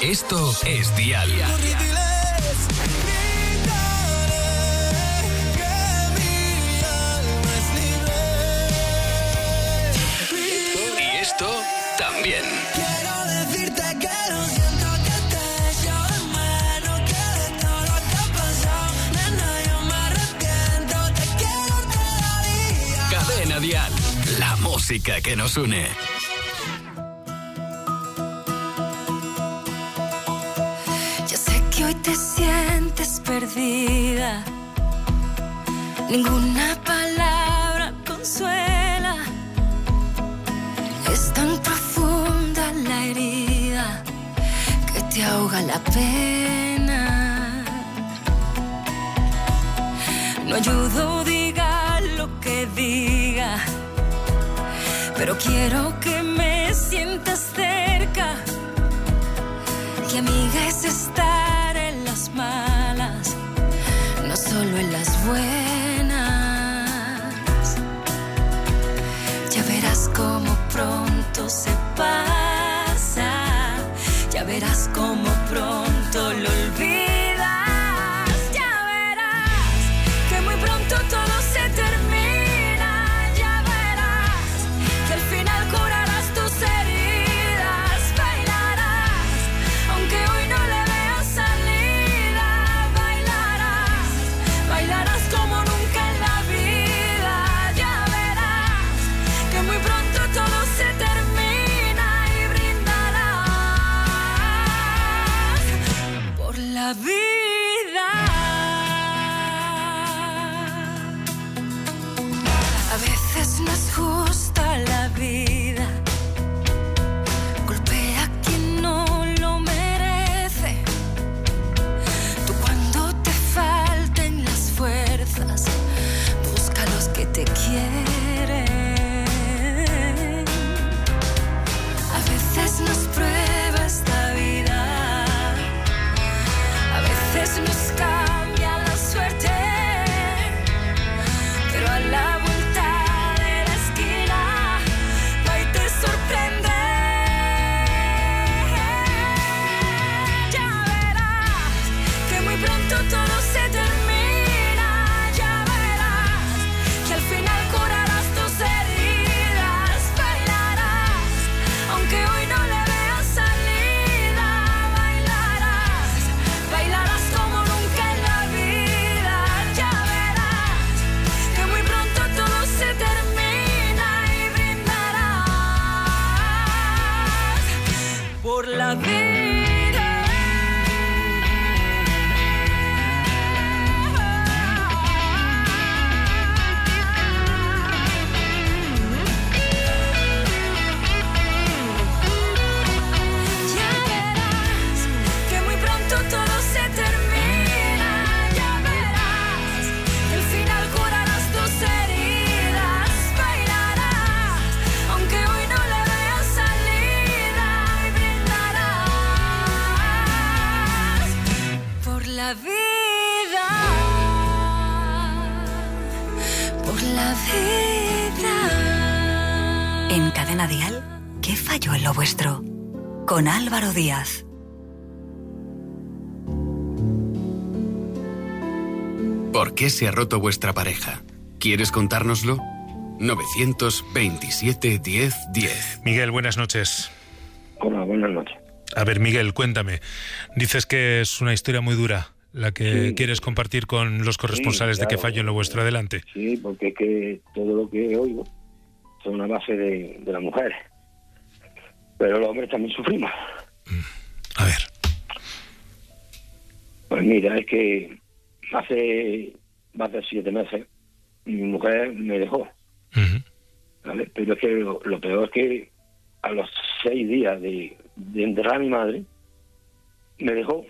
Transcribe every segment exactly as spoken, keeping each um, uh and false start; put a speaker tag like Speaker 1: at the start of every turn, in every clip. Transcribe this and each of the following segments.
Speaker 1: Esto es Dial. Y esto también. Cadena Dial, la música que nos une.
Speaker 2: Yo sé que hoy te sientes perdida, ninguna palabra consuela, es tan profunda la herida que te ahoga la pena. No ayudo, diga lo que diga, pero quiero que me sientas cerca. Que amiga es estar en las malas, no solo en las buenas. Ya verás cómo pronto se pasa, ya verás cómo pronto lo olvidas. Ya verás que muy pronto todo se termina. Ya verás que al final curarás tus heridas. Bailarás aunque hoy no le veas salida. Bailarás, bailarás como nunca en la vida. Ya verás que muy pronto todo se termina y brindarás por la vida. A veces no es justa la vida, golpea a quien no lo merece. Tú cuando te falten las fuerzas, busca a los que te quieren. A veces nos prueba esta vida, a veces nos cambia la suerte, pero a la vuelta de la esquina va y te sorprende. Ya verás que muy pronto todo se termina. Ya verás que al final curarás tus heridas. Bailarás aunque hoy no le veas salida. Bailarás, bailarás como nunca en la vida. Ya verás que muy pronto todo se termina y brindarás por la vida. Ya verás que muy pronto todo se termina. Ya verás que al final curarás tus heridas. Bailarás aunque hoy no le veas salida y brindarás por la vida, por la vida.
Speaker 3: En Cadena Dial, ¿qué falló en lo vuestro? Con Álvaro Díaz.
Speaker 1: ¿Por qué se ha roto vuestra pareja? ¿Quieres contárnoslo? nueve veintisiete diez diez.
Speaker 4: Miguel, buenas noches.
Speaker 5: Hola, buenas noches.
Speaker 4: A ver, Miguel, cuéntame. Dices que es una historia muy dura la que
Speaker 5: Sí.
Speaker 4: quieres compartir con los corresponsales
Speaker 5: Sí,
Speaker 4: de
Speaker 5: claro.
Speaker 4: Que fallo en lo vuestro. Adelante.
Speaker 5: Sí, porque es que todo lo que oigo son a base de, de las mujeres. Pero los hombres también sufrimos.
Speaker 4: A ver.
Speaker 5: Pues mira, es que hace, hace siete meses mi mujer me dejó,
Speaker 4: Ujú.
Speaker 5: ¿vale? Pero es que lo, lo peor es que a los seis días de, de enterrar a mi madre, me dejó.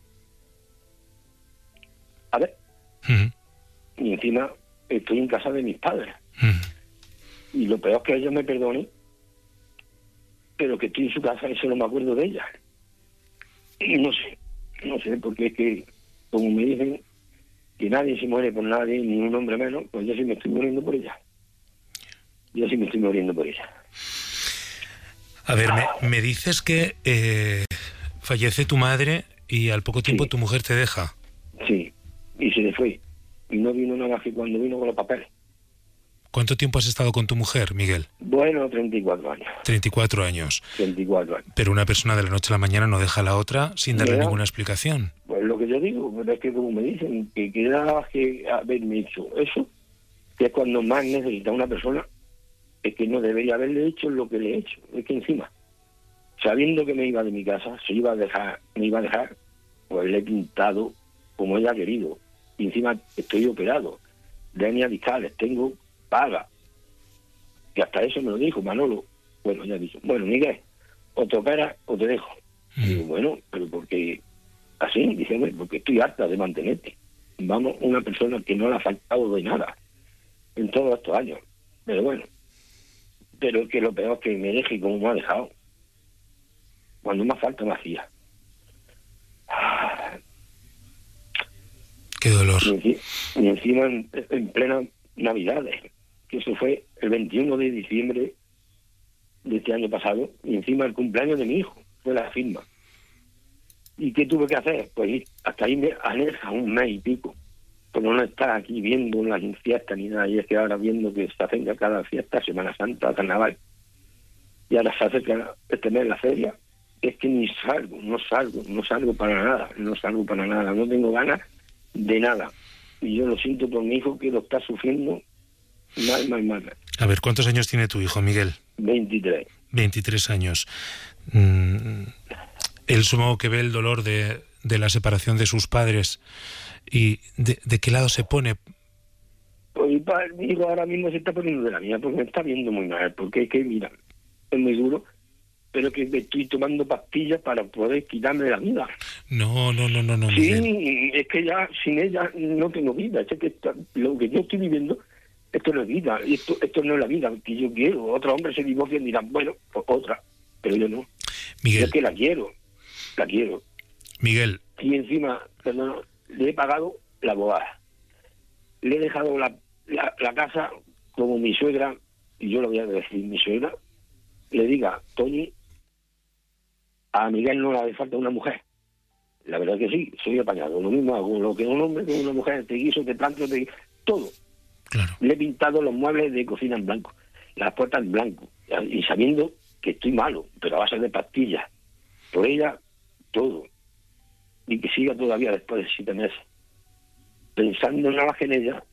Speaker 5: A ver,
Speaker 4: Ujú.
Speaker 5: y encima estoy en casa de mis padres.
Speaker 4: Ujú.
Speaker 5: Y lo peor es que ellos me perdonen, pero que estoy en su casa y solo me acuerdo de ella. Y no sé, no sé, porque es que, como me dicen, que nadie se muere por nadie, ni un hombre menos, pues yo sí me estoy muriendo por ella. Yo sí me estoy muriendo por ella.
Speaker 4: A ver, me, me dices que eh, Fallece tu madre y al poco tiempo
Speaker 5: Sí.
Speaker 4: tu mujer te deja.
Speaker 5: Sí, y se le fue. Y no vino nada más que cuando vino con los papeles.
Speaker 4: ¿Cuánto tiempo has estado con tu mujer, Miguel?
Speaker 5: Bueno, treinta y cuatro años.
Speaker 4: treinta y cuatro años.
Speaker 5: treinta y cuatro años.
Speaker 4: Pero una persona de la noche a la mañana no deja a la otra sin darle
Speaker 5: Ya.
Speaker 4: ninguna explicación.
Speaker 5: Pues lo que yo digo, pero es que como me dicen, que queda que haberme hecho eso, que es cuando más necesita una persona, es que no debería haberle hecho lo que le he hecho. Es que encima, sabiendo que me iba de mi casa, se iba a dejar, me iba a dejar, pues le he pintado como ella ha querido. Y encima estoy operado de hernias discales, tengo paga. Que hasta eso me lo dijo Manolo. Bueno, ya dicho, bueno, Miguel, o te operas o te dejo. Y digo, bueno, pero porque así, dice, "Hombre, porque estoy harta de mantenerte. Vamos, una persona que no le ha faltado de nada en todos estos años. Pero bueno, pero que lo peor es que me deje como me ha dejado. Cuando más falta me hacía.
Speaker 4: Qué dolor.
Speaker 5: Y, enci- y encima en, en plena Navidades, que eso fue el veintiuno de diciembre de este año pasado, y encima el cumpleaños de mi hijo, fue la firma. ¿Y qué tuve que hacer? Pues ir hasta ahí me aleja un mes y pico, pero no estar aquí viendo las fiestas ni nada, y es que ahora viendo que se acerca cada fiesta, Semana Santa, Carnaval, y ahora se acerca este mes la feria, es que ni salgo, no salgo, no salgo para nada, no salgo para nada, no tengo ganas de nada. Y yo lo siento por mi hijo que lo está sufriendo mal, mal, mal.
Speaker 4: A ver, ¿cuántos años tiene tu hijo, Miguel?
Speaker 5: veintitrés.
Speaker 4: veintitrés años. Mm, él supongo que ve el dolor de, de la separación de sus padres. ¿Y de, de qué lado se pone?
Speaker 5: Pues mi, padre, mi hijo ahora mismo se está poniendo de la mía porque me está viendo muy mal, porque es que, mira, es muy duro, pero que me estoy tomando pastillas para poder quitarme la vida.
Speaker 4: No, no, no, no, no,
Speaker 5: Sí,
Speaker 4: Miguel.
Speaker 5: es que ya sin ella no tengo vida. Es que esta- lo que yo estoy viviendo, esto no es vida, y esto, esto no es la vida que yo quiero. Otros hombres se divorcian y dirán, bueno, pues otra, pero yo no. Yo
Speaker 4: Miguel,
Speaker 5: es que la quiero, la quiero.
Speaker 4: Miguel,
Speaker 5: Y encima, perdón, le he pagado la abogada. Le he dejado la, la, la casa como mi suegra, y yo lo voy a decir, mi suegra, le diga, Toñi, a Miguel no le hace falta una mujer. La verdad que sí, soy apañado. Lo mismo hago lo que un hombre con una mujer, te guiso, te planto, te todo.
Speaker 4: claro.
Speaker 5: Le he pintado los muebles de cocina en blanco, las puertas en blanco, y sabiendo que estoy malo, pero a base de pastillas. Por ella, todo. Y que siga todavía después de siete meses. Pensando nada más que en ella,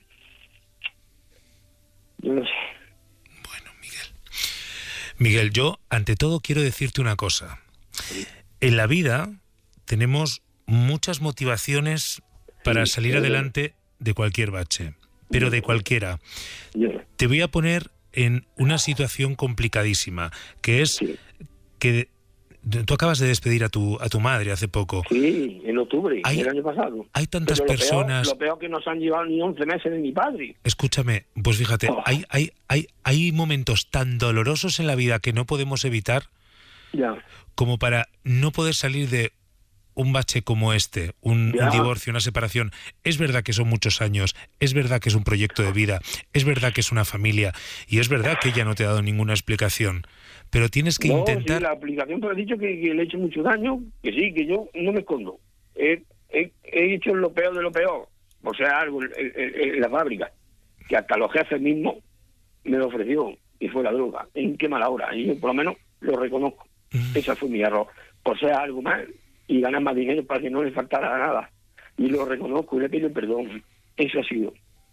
Speaker 5: yo no sé.
Speaker 4: Bueno, Miguel. Miguel, yo ante todo quiero decirte una cosa. En la vida tenemos muchas motivaciones para
Speaker 5: Sí,
Speaker 4: salir
Speaker 5: sí.
Speaker 4: adelante de cualquier bache, pero de cualquiera.
Speaker 5: Yo,
Speaker 4: Te voy a poner en una situación complicadísima, que es
Speaker 5: sí.
Speaker 4: que tú acabas de despedir a tu a tu madre hace poco.
Speaker 5: Sí, en octubre
Speaker 4: Hay-
Speaker 5: del año pasado.
Speaker 4: Hay tantas
Speaker 5: Pero lo
Speaker 4: personas.
Speaker 5: Peor, lo peor que no se han llevado ni once meses de mi padre.
Speaker 4: Escúchame, pues fíjate,
Speaker 5: Oh.
Speaker 4: hay, hay, hay, hay momentos tan dolorosos en la vida que no podemos evitar
Speaker 5: Ya.
Speaker 4: como para no poder salir de un bache como este, un,
Speaker 5: Ya.
Speaker 4: un divorcio, una separación. Es verdad que son muchos años, es verdad que es un proyecto de vida, es verdad que es una familia y es verdad que ella no te ha dado ninguna explicación, pero tienes que
Speaker 5: no,
Speaker 4: intentar...
Speaker 5: sí, la aplicación, pero he dicho que, que le he hecho mucho daño, que sí, que yo no me escondo. He, he, he hecho lo peor de lo peor, o sea, algo en, en- en la fábrica, que hasta los jefes mismos me lo ofreció, y fue la droga. En qué mala hora, y yo por lo menos lo reconozco.
Speaker 4: Mm.
Speaker 5: Ese fue mi error, por ser algo más y ganar más dinero para que no le faltara nada. Y lo reconozco y le pido perdón. Eso ha sido.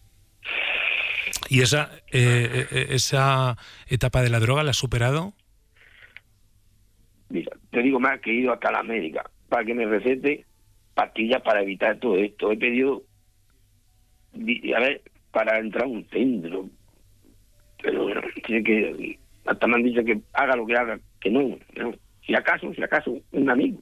Speaker 4: ¿Y esa, eh, eh, esa etapa de la droga la has superado?
Speaker 5: Mira, te digo más que he ido hasta la médica para que me recete pastillas para evitar todo esto. He pedido, di- a ver, para entrar a un centro. Pero bueno, tiene que, hasta me han dicho que haga lo que haga, que no, no. Si acaso, si acaso, un amigo.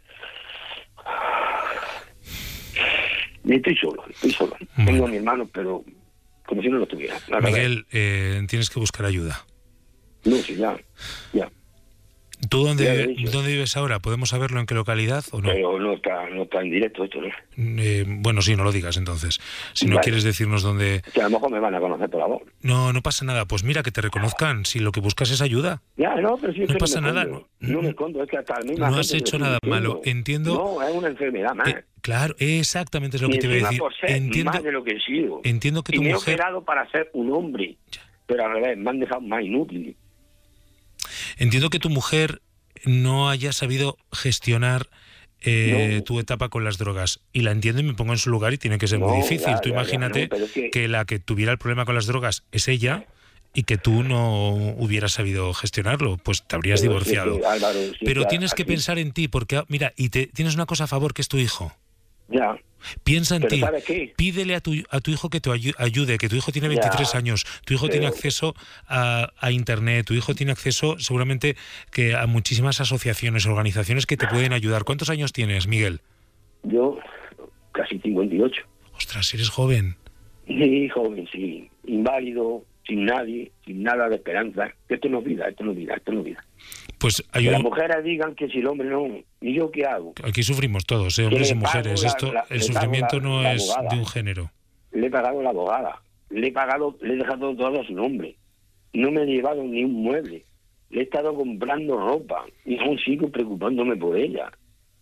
Speaker 5: Y estoy solo, estoy solo.
Speaker 4: Bueno.
Speaker 5: Tengo a mi hermano, pero como si no lo tuviera. La verdad.
Speaker 4: Miguel, eh, tienes que buscar ayuda.
Speaker 5: No, sí, ya, ya.
Speaker 4: ¿Tú
Speaker 5: Ya lo he
Speaker 4: dónde,
Speaker 5: dicho.
Speaker 4: dónde vives ahora? ¿Podemos saberlo en qué localidad o no?
Speaker 5: Pero no está, no está en directo esto, ¿no?
Speaker 4: Eh, bueno, sí, no lo digas entonces. Si no
Speaker 5: Vale.
Speaker 4: quieres decirnos dónde...
Speaker 5: Que a lo mejor me van a conocer por la voz.
Speaker 4: No, no pasa nada. Pues mira, que te reconozcan si lo que buscas es ayuda.
Speaker 5: Ya, no, pero si es
Speaker 4: No
Speaker 5: que
Speaker 4: pasa
Speaker 5: no me
Speaker 4: nada.
Speaker 5: escondo.
Speaker 4: No,
Speaker 5: No me escondo, es que hasta la misma
Speaker 4: no has
Speaker 5: gente
Speaker 4: hecho
Speaker 5: me
Speaker 4: nada
Speaker 5: sigue diciendo,
Speaker 4: malo. Entiendo.
Speaker 5: No, es una enfermedad más.
Speaker 4: Eh, claro, exactamente es lo
Speaker 5: Y
Speaker 4: que te voy a
Speaker 5: encima
Speaker 4: decir.
Speaker 5: por ser
Speaker 4: Entiendo,
Speaker 5: más de lo que he sido.
Speaker 4: entiendo que
Speaker 5: y
Speaker 4: tu
Speaker 5: me he
Speaker 4: mujer.
Speaker 5: operado para ser un hombre. Pero al revés, me han dejado más inútil.
Speaker 4: Entiendo que tu mujer no haya sabido gestionar eh,
Speaker 5: No.
Speaker 4: tu etapa con las drogas. Y la entiendo y me pongo en su lugar y tiene que ser
Speaker 5: No,
Speaker 4: muy difícil.
Speaker 5: ya,
Speaker 4: Tú
Speaker 5: ya, ya,
Speaker 4: imagínate
Speaker 5: no, pero es que-
Speaker 4: que la que tuviera el problema con las drogas es ella y que tú no hubieras sabido gestionarlo, pues te habrías
Speaker 5: Pero
Speaker 4: divorciado.
Speaker 5: sí, es que, Álvaro, sí,
Speaker 4: Pero
Speaker 5: claro,
Speaker 4: tienes que
Speaker 5: así-
Speaker 4: pensar en ti, porque ah, mira, y te, tienes una cosa a favor que es tu hijo.
Speaker 5: Ya.
Speaker 4: Piensa en
Speaker 5: Pero
Speaker 4: ti,
Speaker 5: ¿sabes qué?
Speaker 4: pídele a tu, a tu hijo que te ayu- ayude, que tu hijo tiene
Speaker 5: Ya,
Speaker 4: veintitrés años, tu hijo
Speaker 5: pero-
Speaker 4: tiene acceso a, a internet, tu hijo tiene acceso seguramente que a muchísimas asociaciones, organizaciones que te pueden ayudar. ¿Cuántos años tienes, Miguel?
Speaker 5: Yo, casi cincuenta y ocho.
Speaker 4: Ostras, eres joven.
Speaker 5: Sí, joven, sí. Inválido, sin nadie, sin nada de esperanza. Que esto no es vida, esto no es vida, esto no es vida.
Speaker 4: Pues hay
Speaker 5: Que las
Speaker 4: un-
Speaker 5: mujeres digan que si el hombre no... ¿Y yo qué hago?
Speaker 4: aquí sufrimos todos, ¿eh? Hombres
Speaker 5: le
Speaker 4: y mujeres.
Speaker 5: pago la-
Speaker 4: Esto,
Speaker 5: la-
Speaker 4: el
Speaker 5: le pago
Speaker 4: sufrimiento
Speaker 5: la-
Speaker 4: no
Speaker 5: la
Speaker 4: es
Speaker 5: abogada.
Speaker 4: de un género.
Speaker 5: Le he pagado a la abogada. Le he pagado, le he dejado todo a su nombre. No me he llevado ni un mueble. Le he estado comprando ropa. Y aún sigo preocupándome por ella.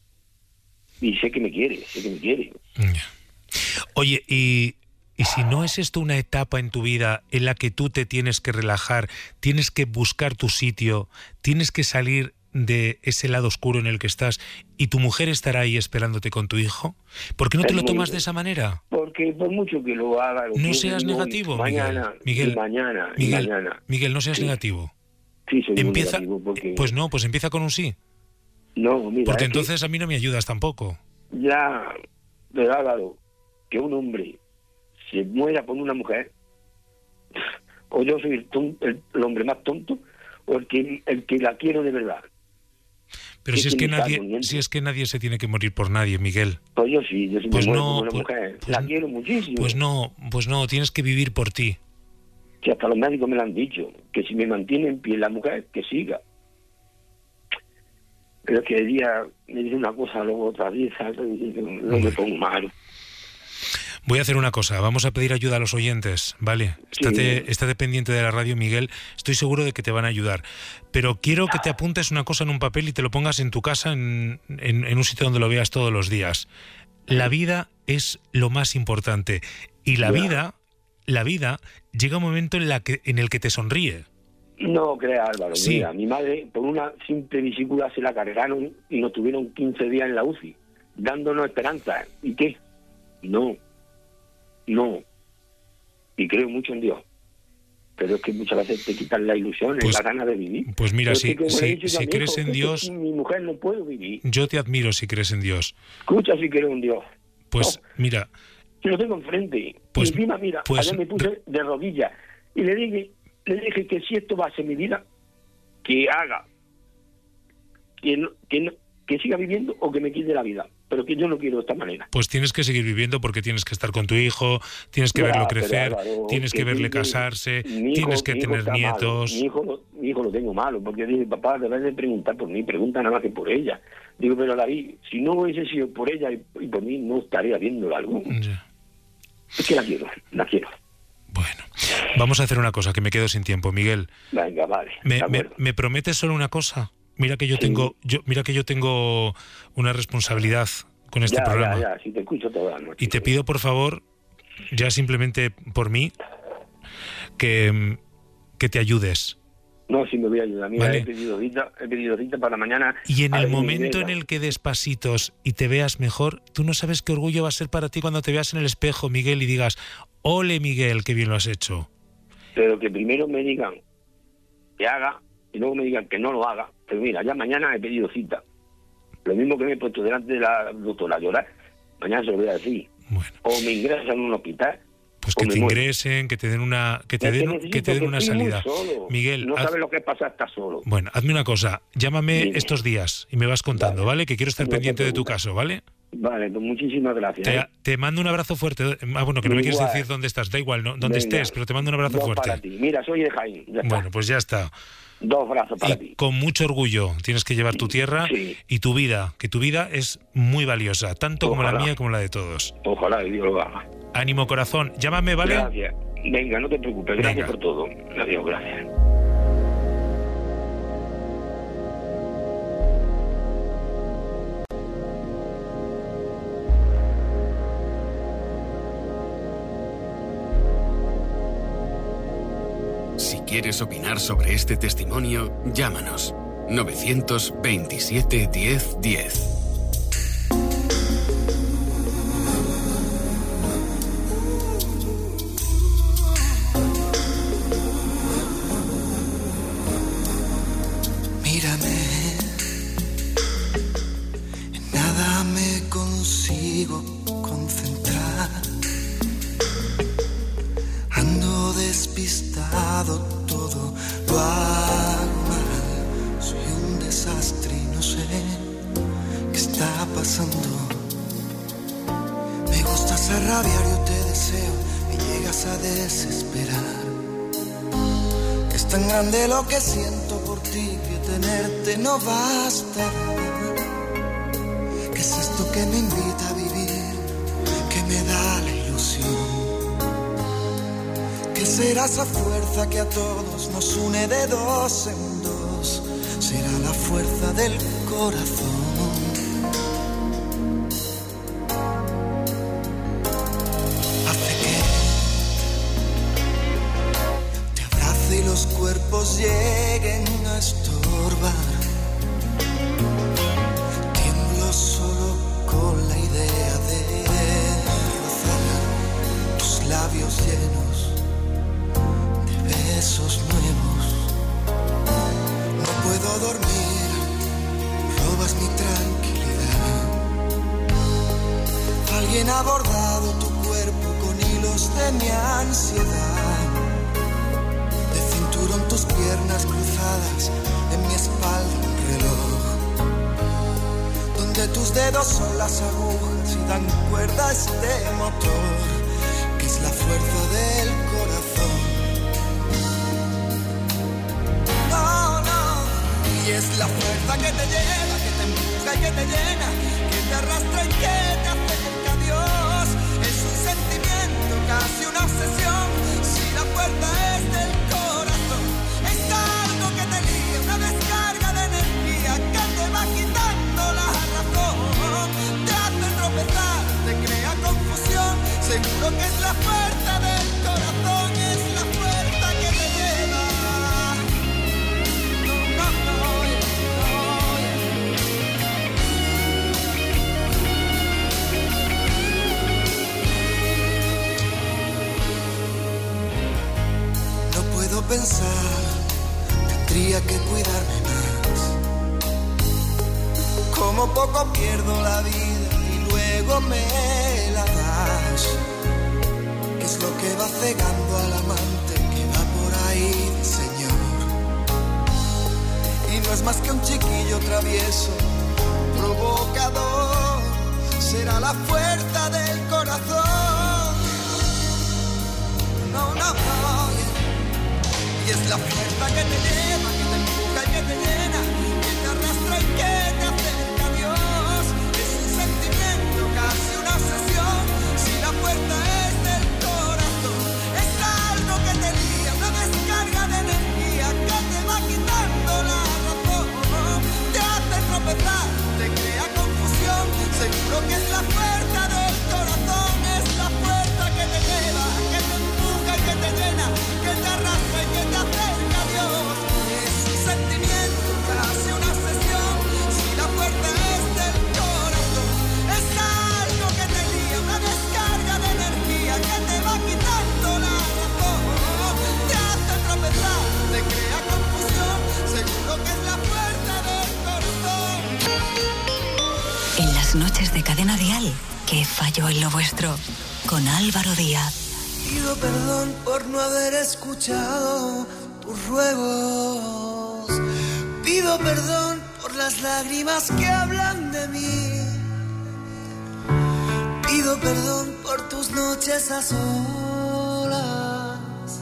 Speaker 5: Y sé que me quiere, sé que me quiere.
Speaker 4: Ya. Oye, y, y si no es esto una etapa en tu vida en la que tú te tienes que relajar, tienes que buscar tu sitio, tienes que salir de ese lado oscuro en el que estás y tu mujer estará ahí esperándote con tu hijo, ¿por qué no te
Speaker 5: Es
Speaker 4: lo
Speaker 5: muy
Speaker 4: tomas
Speaker 5: bien.
Speaker 4: de esa manera?
Speaker 5: Porque por mucho que lo haga... Lo
Speaker 4: No
Speaker 5: piense,
Speaker 4: seas
Speaker 5: digo,
Speaker 4: negativo,
Speaker 5: mañana,
Speaker 4: Miguel. Miguel,
Speaker 5: y mañana, y
Speaker 4: Miguel,
Speaker 5: mañana.
Speaker 4: Miguel, no seas
Speaker 5: Sí.
Speaker 4: negativo.
Speaker 5: Sí, soy muy
Speaker 4: Empieza,
Speaker 5: negativo porque...
Speaker 4: pues no, pues empieza con un sí,
Speaker 5: No, mira,
Speaker 4: porque
Speaker 5: es que
Speaker 4: entonces a mí no me ayudas tampoco.
Speaker 5: ya, de Álvaro, que un hombre se muera por una mujer, o yo soy el, ton- el, el hombre más tonto, o el que, el que la quiero de verdad.
Speaker 4: Pero
Speaker 5: ¿Qué
Speaker 4: si es que
Speaker 5: tiene que
Speaker 4: nadie,
Speaker 5: estar consciente?
Speaker 4: si es que nadie se tiene que morir por nadie, Miguel.
Speaker 5: Pues yo sí, yo sí
Speaker 4: Pues
Speaker 5: me muero
Speaker 4: no,
Speaker 5: por una
Speaker 4: pues-
Speaker 5: mujer,
Speaker 4: pues
Speaker 5: la
Speaker 4: no-
Speaker 5: quiero muchísimo.
Speaker 4: Pues no, pues no, tienes que vivir por ti.
Speaker 5: Que hasta los médicos me lo han dicho, que si me mantiene en pie la mujer, que siga. Pero que el día me dice una cosa, luego otra diez, no me pongo malo.
Speaker 4: Voy a hacer una cosa, vamos a pedir ayuda a los oyentes, ¿vale?
Speaker 5: Sí.
Speaker 4: Estate, estate pendiente de la radio, Miguel, estoy seguro de que te van a ayudar. Pero quiero que te apuntes una cosa en un papel y te lo pongas en tu casa, en, en- en un sitio donde lo veas todos los días. La vida es lo más importante. Y la
Speaker 5: Ya.
Speaker 4: vida, la vida, llega un momento en, la que, en el que te sonríe.
Speaker 5: No creas, Álvaro,
Speaker 4: Sí.
Speaker 5: mira, mi madre por una simple vesícula se la cargaron y nos tuvieron quince días en la U C I, dándonos esperanza. ¿Y qué? No, no. Y creo mucho en Dios. Pero es que muchas veces te quitan la ilusión,
Speaker 4: Pues-
Speaker 5: la gana de vivir.
Speaker 4: pues mira,
Speaker 5: Pero es
Speaker 4: si-
Speaker 5: que como le he
Speaker 4: si-
Speaker 5: dicho yo
Speaker 4: si
Speaker 5: a mi
Speaker 4: crees
Speaker 5: hijo,
Speaker 4: en
Speaker 5: es que
Speaker 4: Dios-
Speaker 5: sin mi mujer no puedo vivir.
Speaker 4: Yo te admiro si crees en Dios.
Speaker 5: Escucha si creo en Dios.
Speaker 4: Pues
Speaker 5: No.
Speaker 4: mira,
Speaker 5: Si lo tengo enfrente.
Speaker 4: Pues-
Speaker 5: y encima, mira,
Speaker 4: pues-
Speaker 5: ayer me puse de rodillas y le dije, le dije que si esto va a ser mi vida, que haga. Que, no- que, no- que siga viviendo o que me quite la vida. Pero que yo no quiero de esta manera.
Speaker 4: pues tienes que seguir viviendo porque tienes que estar con tu hijo, tienes que
Speaker 5: Ya,
Speaker 4: verlo
Speaker 5: pero,
Speaker 4: crecer,
Speaker 5: Álvaro,
Speaker 4: tienes que
Speaker 5: que
Speaker 4: verle
Speaker 5: mi-
Speaker 4: casarse,
Speaker 5: mi hijo-
Speaker 4: tienes que
Speaker 5: mi hijo
Speaker 4: tener
Speaker 5: está malo.
Speaker 4: nietos.
Speaker 5: Mi hijo, lo, mi hijo lo tengo malo, porque yo dije, papá, debes de preguntar por mí, pregunta nada más que por ella. Digo, pero David, si no hubiese sido por ella y, y por mí, no estaría viéndola algo.
Speaker 4: Ya.
Speaker 5: Es que la quiero, la quiero.
Speaker 4: Bueno, vamos a hacer una cosa, que me quedo sin tiempo, Miguel.
Speaker 5: Venga, vale.
Speaker 4: ¿Me,
Speaker 5: de
Speaker 4: me,
Speaker 5: acuerdo.
Speaker 4: me prometes solo una cosa? Mira que yo
Speaker 5: Sí.
Speaker 4: tengo, yo, mira que yo tengo una responsabilidad con este
Speaker 5: ya,
Speaker 4: programa.
Speaker 5: ya, ya, si te escucho toda la noche.
Speaker 4: Y te pido, por favor, ya simplemente por mí, que, que te ayudes.
Speaker 5: No, si me voy a ayudar. Mira,
Speaker 4: Vale.
Speaker 5: he pedido cita, he pedido cita para mañana.
Speaker 4: Y en
Speaker 5: a
Speaker 4: el
Speaker 5: ver, mi
Speaker 4: momento en
Speaker 5: nena.
Speaker 4: el que des pasitos y te veas mejor, tú no sabes qué orgullo va a ser para ti cuando te veas en el espejo, Miguel, y digas, ole, Miguel, qué bien lo has hecho.
Speaker 5: Pero que primero me digan que haga y luego me digan que no lo haga. Pero mira, ya mañana he pedido cita. Lo mismo que me he puesto delante de la doctora a llorar, mañana se lo voy a decir.
Speaker 4: Bueno,
Speaker 5: O me ingresan en un hospital.
Speaker 4: pues
Speaker 5: o
Speaker 4: que
Speaker 5: me
Speaker 4: te
Speaker 5: muero.
Speaker 4: ingresen, que te den una, que te
Speaker 5: Es que
Speaker 4: den,
Speaker 5: necesito
Speaker 4: que te den una
Speaker 5: estoy muy
Speaker 4: salida.
Speaker 5: solo.
Speaker 4: Miguel,
Speaker 5: no
Speaker 4: haz-
Speaker 5: sabes lo que pasa, estar solo.
Speaker 4: bueno, hazme una cosa, llámame
Speaker 5: Dime.
Speaker 4: estos días y me vas contando,
Speaker 5: Vale.
Speaker 4: ¿vale? Que quiero estar
Speaker 5: No te
Speaker 4: pendiente de tu
Speaker 5: preocupes.
Speaker 4: caso, ¿vale?
Speaker 5: Vale, pues muchísimas gracias.
Speaker 4: Te,
Speaker 5: ¿eh?
Speaker 4: te mando un abrazo fuerte. Ah, bueno, que no me quieres
Speaker 5: Igual.
Speaker 4: decir dónde estás, da igual, no, donde
Speaker 5: Venga.
Speaker 4: estés, pero te mando un abrazo
Speaker 5: Dos
Speaker 4: fuerte.
Speaker 5: para ti. Mira, soy de Jaén. Ya está.
Speaker 4: Bueno, pues ya está.
Speaker 5: Dos brazos para
Speaker 4: Y
Speaker 5: ti.
Speaker 4: con mucho orgullo tienes que llevar tu tierra
Speaker 5: Sí.
Speaker 4: y tu vida, que tu vida es muy valiosa, tanto como la
Speaker 5: Ojalá.
Speaker 4: mía como la de todos.
Speaker 5: Ojalá que Dios lo haga.
Speaker 4: Ánimo, corazón, llámame, ¿vale?
Speaker 5: Gracias. Venga, no te preocupes, gracias
Speaker 4: Venga.
Speaker 5: por todo. Adiós, gracias.
Speaker 1: Si quieres opinar sobre este testimonio, llámanos novecientos veintisiete diez diez.
Speaker 6: Mírame, en nada me consigo concentrar. Ando despistado, todo lo hago mal. Soy un desastre y no sé qué está pasando. Me gustas a rabiar, yo te deseo, me llegas a desesperar. Es tan grande lo que siento por ti que tenerte no basta. ¿Qué es esto que me invita a vivir, que me da la ilusión? ¿Qué será esa fuerza que a todos nos une de dos en dos? Será la fuerza del corazón. Hace que te abrace y los cuerpos lleguen a estorbar. Tiemblo solo con la idea de rozar tus labios llenos de besos nuevos. No puedo dormir, robas mi tranquilidad. Alguien ha bordado tu cuerpo con hilos de mi ansiedad. De cinturón tus piernas cruzadas, en mi espalda un reloj, donde tus dedos son las agujas y dan cuerda a este motor, que es la fuerza del corazón. No, no, y es la fuerza que te lleva, que te empuja y que te llena, que te arrastra y que te acerca a Dios. Es un sentimiento, casi una obsesión, si la fuerza es del corazón. Es algo que te lía, una descarga de energía que te va quitando la razón. Te hace tropezar, te crea confusión, seguro que es la fuerza del corazón, es la fuerza que te lleva. No, no, no, no. No puedo pensar, tendría que cuidarme más. Como poco pierdo la vida y luego me la das. ¿Qué es lo que va cegando al amante que va por ahí de señor? Y no es más que un chiquillo travieso, provocador. Será la fuerza del corazón. No, no, no. Y es la fuerza que te lleva, que te empuja y que te llena, que te arrastra y que te acerca a Dios. Es un sentimiento, casi una obsesión, si la fuerza es del corazón. Es algo que te lía, una descarga de energía que te va quitando la razón. Te hace tropezar, te crea confusión, seguro que es la fuerza del corazón. Es la fuerza que te lleva, que te empuja y que te llena, que te arrastra y que te acerca a Dios. Es un sentimiento, casi una obsesión, si la fuerza es del corazón. Es algo que te lía, una descarga de energía que te va quitando la razón. Te hace tropezar, te crea confusión, seguro que es la fuerza del corazón.
Speaker 3: En las noches de Cadena Dial, ¿qué falló en lo vuestro? Con Álvaro Díaz.
Speaker 6: Pido perdón por no haber escuchado tus ruegos. Pido perdón por las lágrimas que hablan de mí. Pido perdón por tus noches a solas.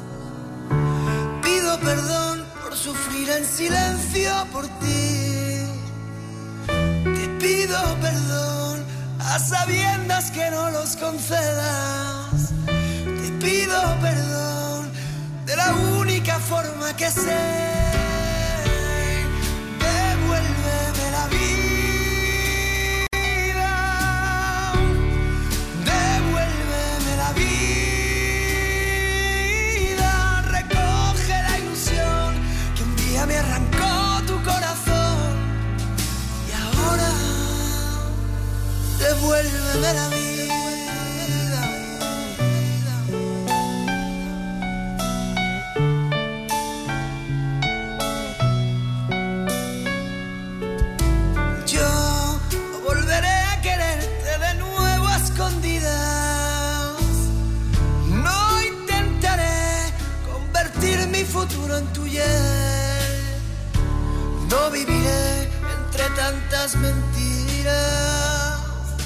Speaker 6: Pido perdón por sufrir en silencio por ti. Te pido perdón a sabiendas que no los concedas. Te pido pido perdón de la única forma que sé. Devuélveme la vida, devuélveme la vida, recoge la ilusión que un día me arrancó tu corazón y ahora devuélveme la vida. Futuro en tu hiel, no viviré entre tantas mentiras.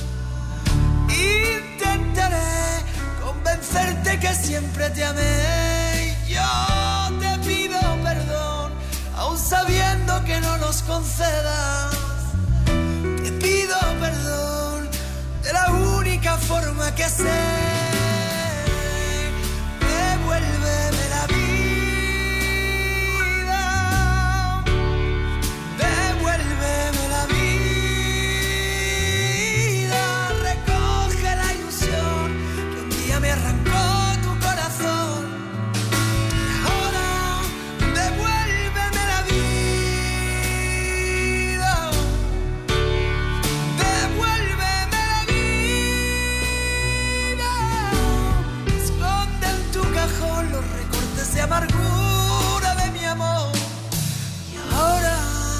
Speaker 6: Intentaré convencerte que siempre te amé. Yo te pido perdón, aun sabiendo que no nos concedas. Te pido perdón de la única forma que sé. Devuélveme la vida. Me arrancó tu corazón. Ahora devuélveme la vida. Devuélveme la vida. Esconde en tu cajón los recortes de amargura de mi amor. Y ahora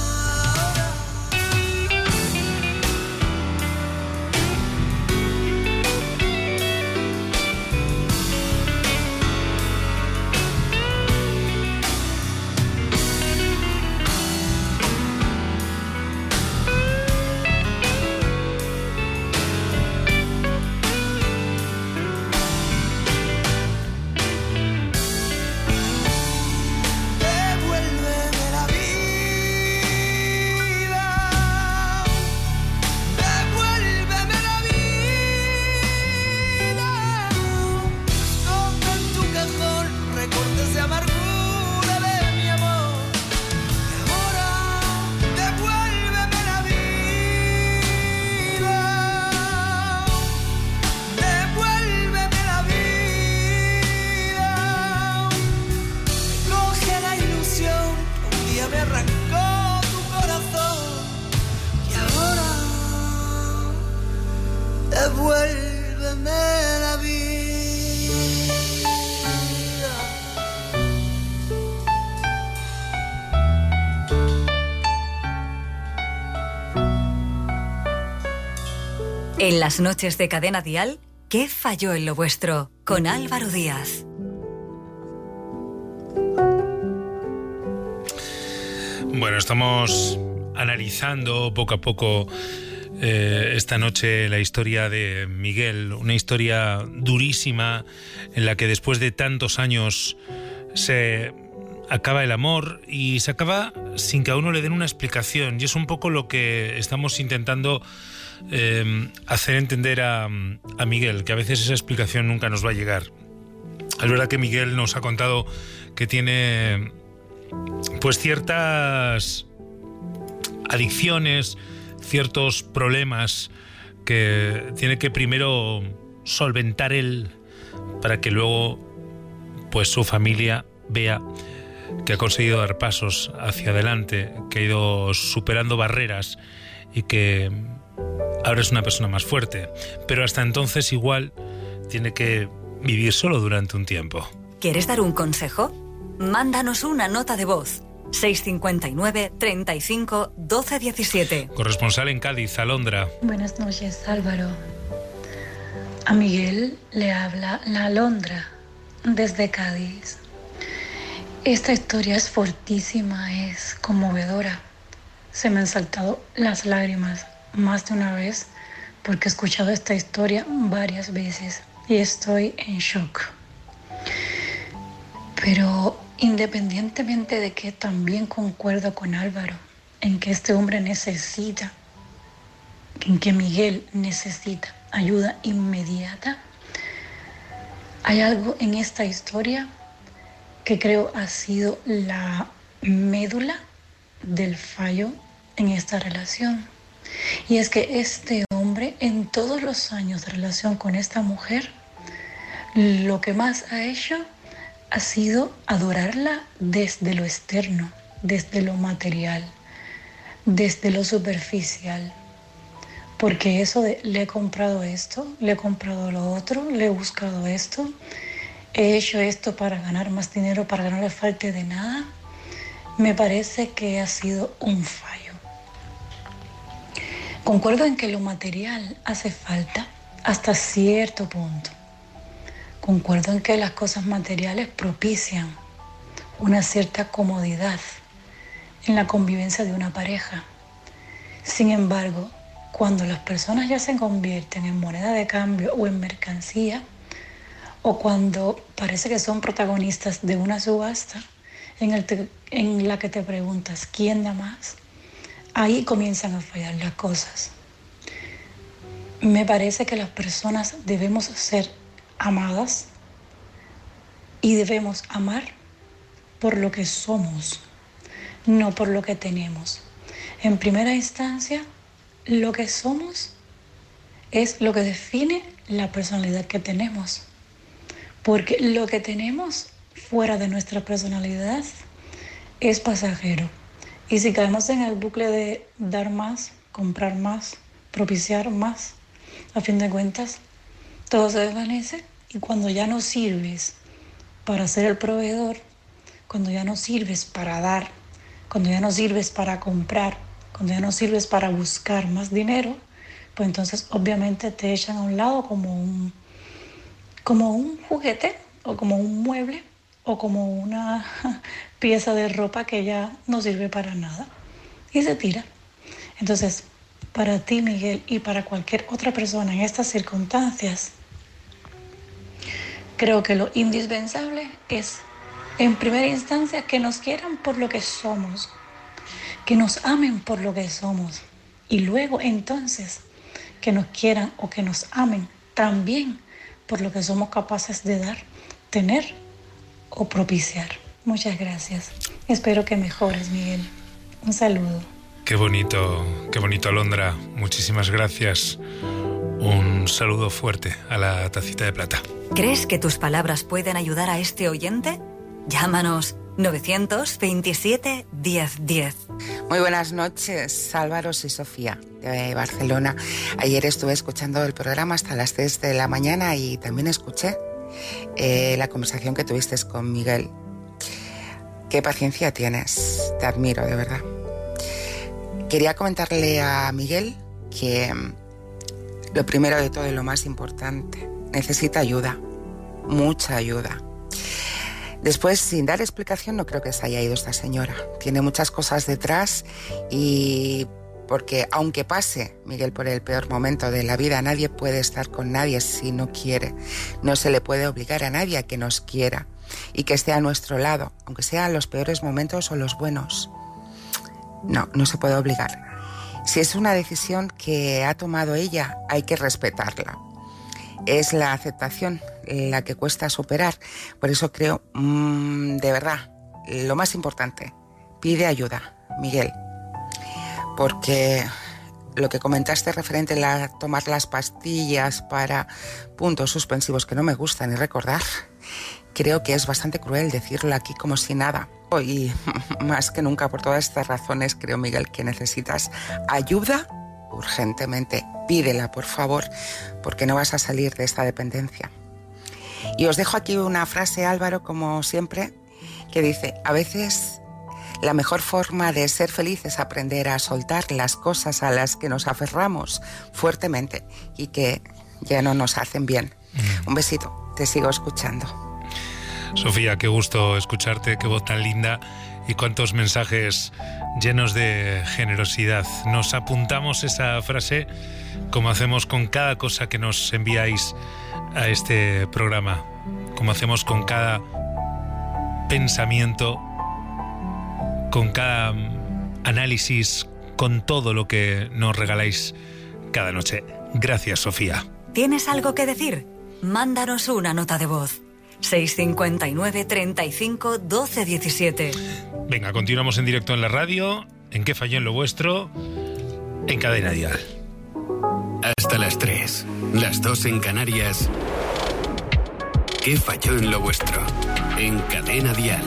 Speaker 6: devuélveme la vida.
Speaker 3: En las noches de Cadena Dial, ¿qué falló en lo vuestro? Con Álvaro Díaz.
Speaker 4: Bueno, estamos analizando poco a poco eh, esta noche la historia de Miguel, una historia durísima en la que después de tantos años se acaba el amor y se acaba sin que a uno le den una explicación, y es un poco lo que estamos intentando eh, hacer entender a, a Miguel, que a veces esa explicación nunca nos va a llegar. Es verdad que Miguel nos ha contado que tiene pues ciertas adicciones, ciertos problemas que tiene que primero solventar él para que luego pues su familia vea que ha conseguido dar pasos hacia adelante, que ha ido superando barreras y que ahora es una persona más fuerte. Pero hasta entonces igual tiene que vivir solo durante un tiempo.
Speaker 3: ¿Quieres dar un consejo? Mándanos una nota de voz. seis cinco nueve, treinta y cinco, doce diecisiete.
Speaker 4: Corresponsal en Cádiz, Alondra.
Speaker 7: Buenas noches, Álvaro. A Miguel le habla la Alondra desde Cádiz. Esta historia es fortísima, es conmovedora. Se me han saltado las lágrimas más de una vez porque he escuchado esta historia varias veces y estoy en shock. Pero independientemente de que también concuerdo con Álvaro en que este hombre necesita, en que Miguel necesita ayuda inmediata, Hay algo en esta historia que creo ha sido la médula del fallo en esta relación. Y es que este hombre, en todos los años de relación con esta mujer, lo que más ha hecho ha sido adorarla desde lo externo, desde lo material, desde lo superficial. Porque eso de le he comprado esto, le he comprado lo otro, le he buscado esto, he hecho esto para ganar más dinero, para que no le falte de nada, me parece que ha sido un fallo. Concuerdo en que lo material hace falta hasta cierto punto. Concuerdo en que las cosas materiales propician una cierta comodidad en la convivencia de una pareja. Sin embargo, cuando las personas ya se convierten en moneda de cambio o en mercancía, o cuando parece que son protagonistas de una subasta en, el te, en la que te preguntas quién da más, ahí comienzan a fallar las cosas. Me parece que las personas debemos ser amadas y debemos amar por lo que somos, no por lo que tenemos. En primera instancia, lo que somos es lo que define la personalidad que tenemos, porque lo que tenemos fuera de nuestra personalidad es pasajero. Y si caemos en el bucle de dar más, comprar más, propiciar más, a fin de cuentas, todo se desvanece y cuando ya no sirves para ser el proveedor, cuando ya no sirves para dar, cuando ya no sirves para comprar, cuando ya no sirves para buscar más dinero, pues entonces obviamente te echan a un lado como un, como un juguete o como un mueble o como una pieza de ropa que ya no sirve para nada y se tira. Entonces, para ti, Miguel, y para cualquier otra persona en estas circunstancias, creo que lo indispensable es, en primera instancia, que nos quieran por lo que somos, que nos amen por lo que somos y luego entonces que nos quieran o que nos amen también por lo que somos capaces de dar, tener o propiciar. Muchas gracias. Espero que mejores, Miguel. Un saludo.
Speaker 4: Qué bonito, qué bonito, Alondra. Muchísimas gracias. Un saludo fuerte a la tacita de plata.
Speaker 3: ¿Crees que tus palabras pueden ayudar a este oyente? Llámanos novecientos veintisiete diez diez.
Speaker 8: Muy buenas noches, Álvaro y Sofía, de Barcelona. Ayer estuve escuchando el programa hasta las tres de la mañana y también escuché eh, la conversación que tuviste con Miguel. Qué paciencia tienes, te admiro, de verdad. Quería comentarle a Miguel que lo primero de todo y lo más importante, necesita ayuda, mucha ayuda. Después, sin dar explicación, no creo que se haya ido esta señora. Tiene muchas cosas detrás y porque aunque pase Miguel por el peor momento de la vida, nadie puede estar con nadie si no quiere. No se le puede obligar a nadie a que nos quiera y que esté a nuestro lado, aunque sean los peores momentos o los buenos. No, no se puede obligar. Si es una decisión que ha tomado ella, hay que respetarla. Es la aceptación la que cuesta superar. Por eso creo, mmm, de verdad, lo más importante, pide ayuda, Miguel. Porque lo que comentaste referente a tomar las pastillas para puntos suspensivos que no me gusta ni recordar, creo que es bastante cruel decirlo aquí como si nada. Y más que nunca, por todas estas razones, creo, Miguel, que necesitas ayuda urgentemente. Pídela, por favor, porque no vas a salir de esta dependencia. Y os dejo aquí una frase, Álvaro, como siempre, que dice: a veces la mejor forma de ser feliz es aprender a soltar las cosas a las que nos aferramos fuertemente y que ya no nos hacen bien. Mm. Un besito, te sigo escuchando.
Speaker 4: Sofía, qué gusto escucharte, qué voz tan linda y cuántos mensajes llenos de generosidad. Nos apuntamos esa frase como hacemos con cada cosa que nos enviáis a este programa, como hacemos con cada pensamiento, con cada análisis, con todo lo que nos regaláis cada noche. Gracias, Sofía.
Speaker 3: ¿Tienes algo que decir? Mándanos una nota de voz. seis cinco nueve, treinta y cinco, doce diecisiete.
Speaker 4: Venga, continuamos en directo en la radio. ¿En qué falló en lo vuestro? En Cadena Dial.
Speaker 1: Hasta las tres, las dos en Canarias. ¿Qué falló en lo vuestro? En Cadena Dial.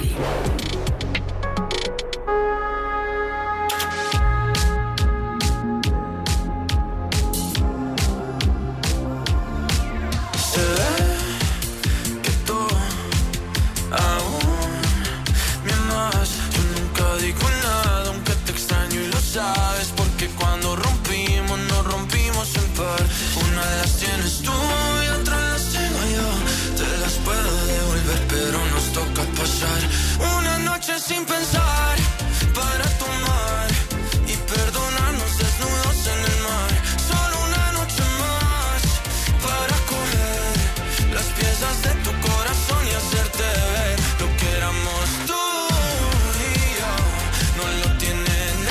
Speaker 9: Sabes, porque cuando rompimos, nos rompimos en par. Una de las tienes tú y otra las tengo yo. Te las puedo devolver, pero nos toca pasar una noche sin pensar para tomar y perdonarnos desnudos en el mar. Solo una noche más para coger las piezas de tu corazón y hacerte ver lo que éramos tú y yo. No lo tienes.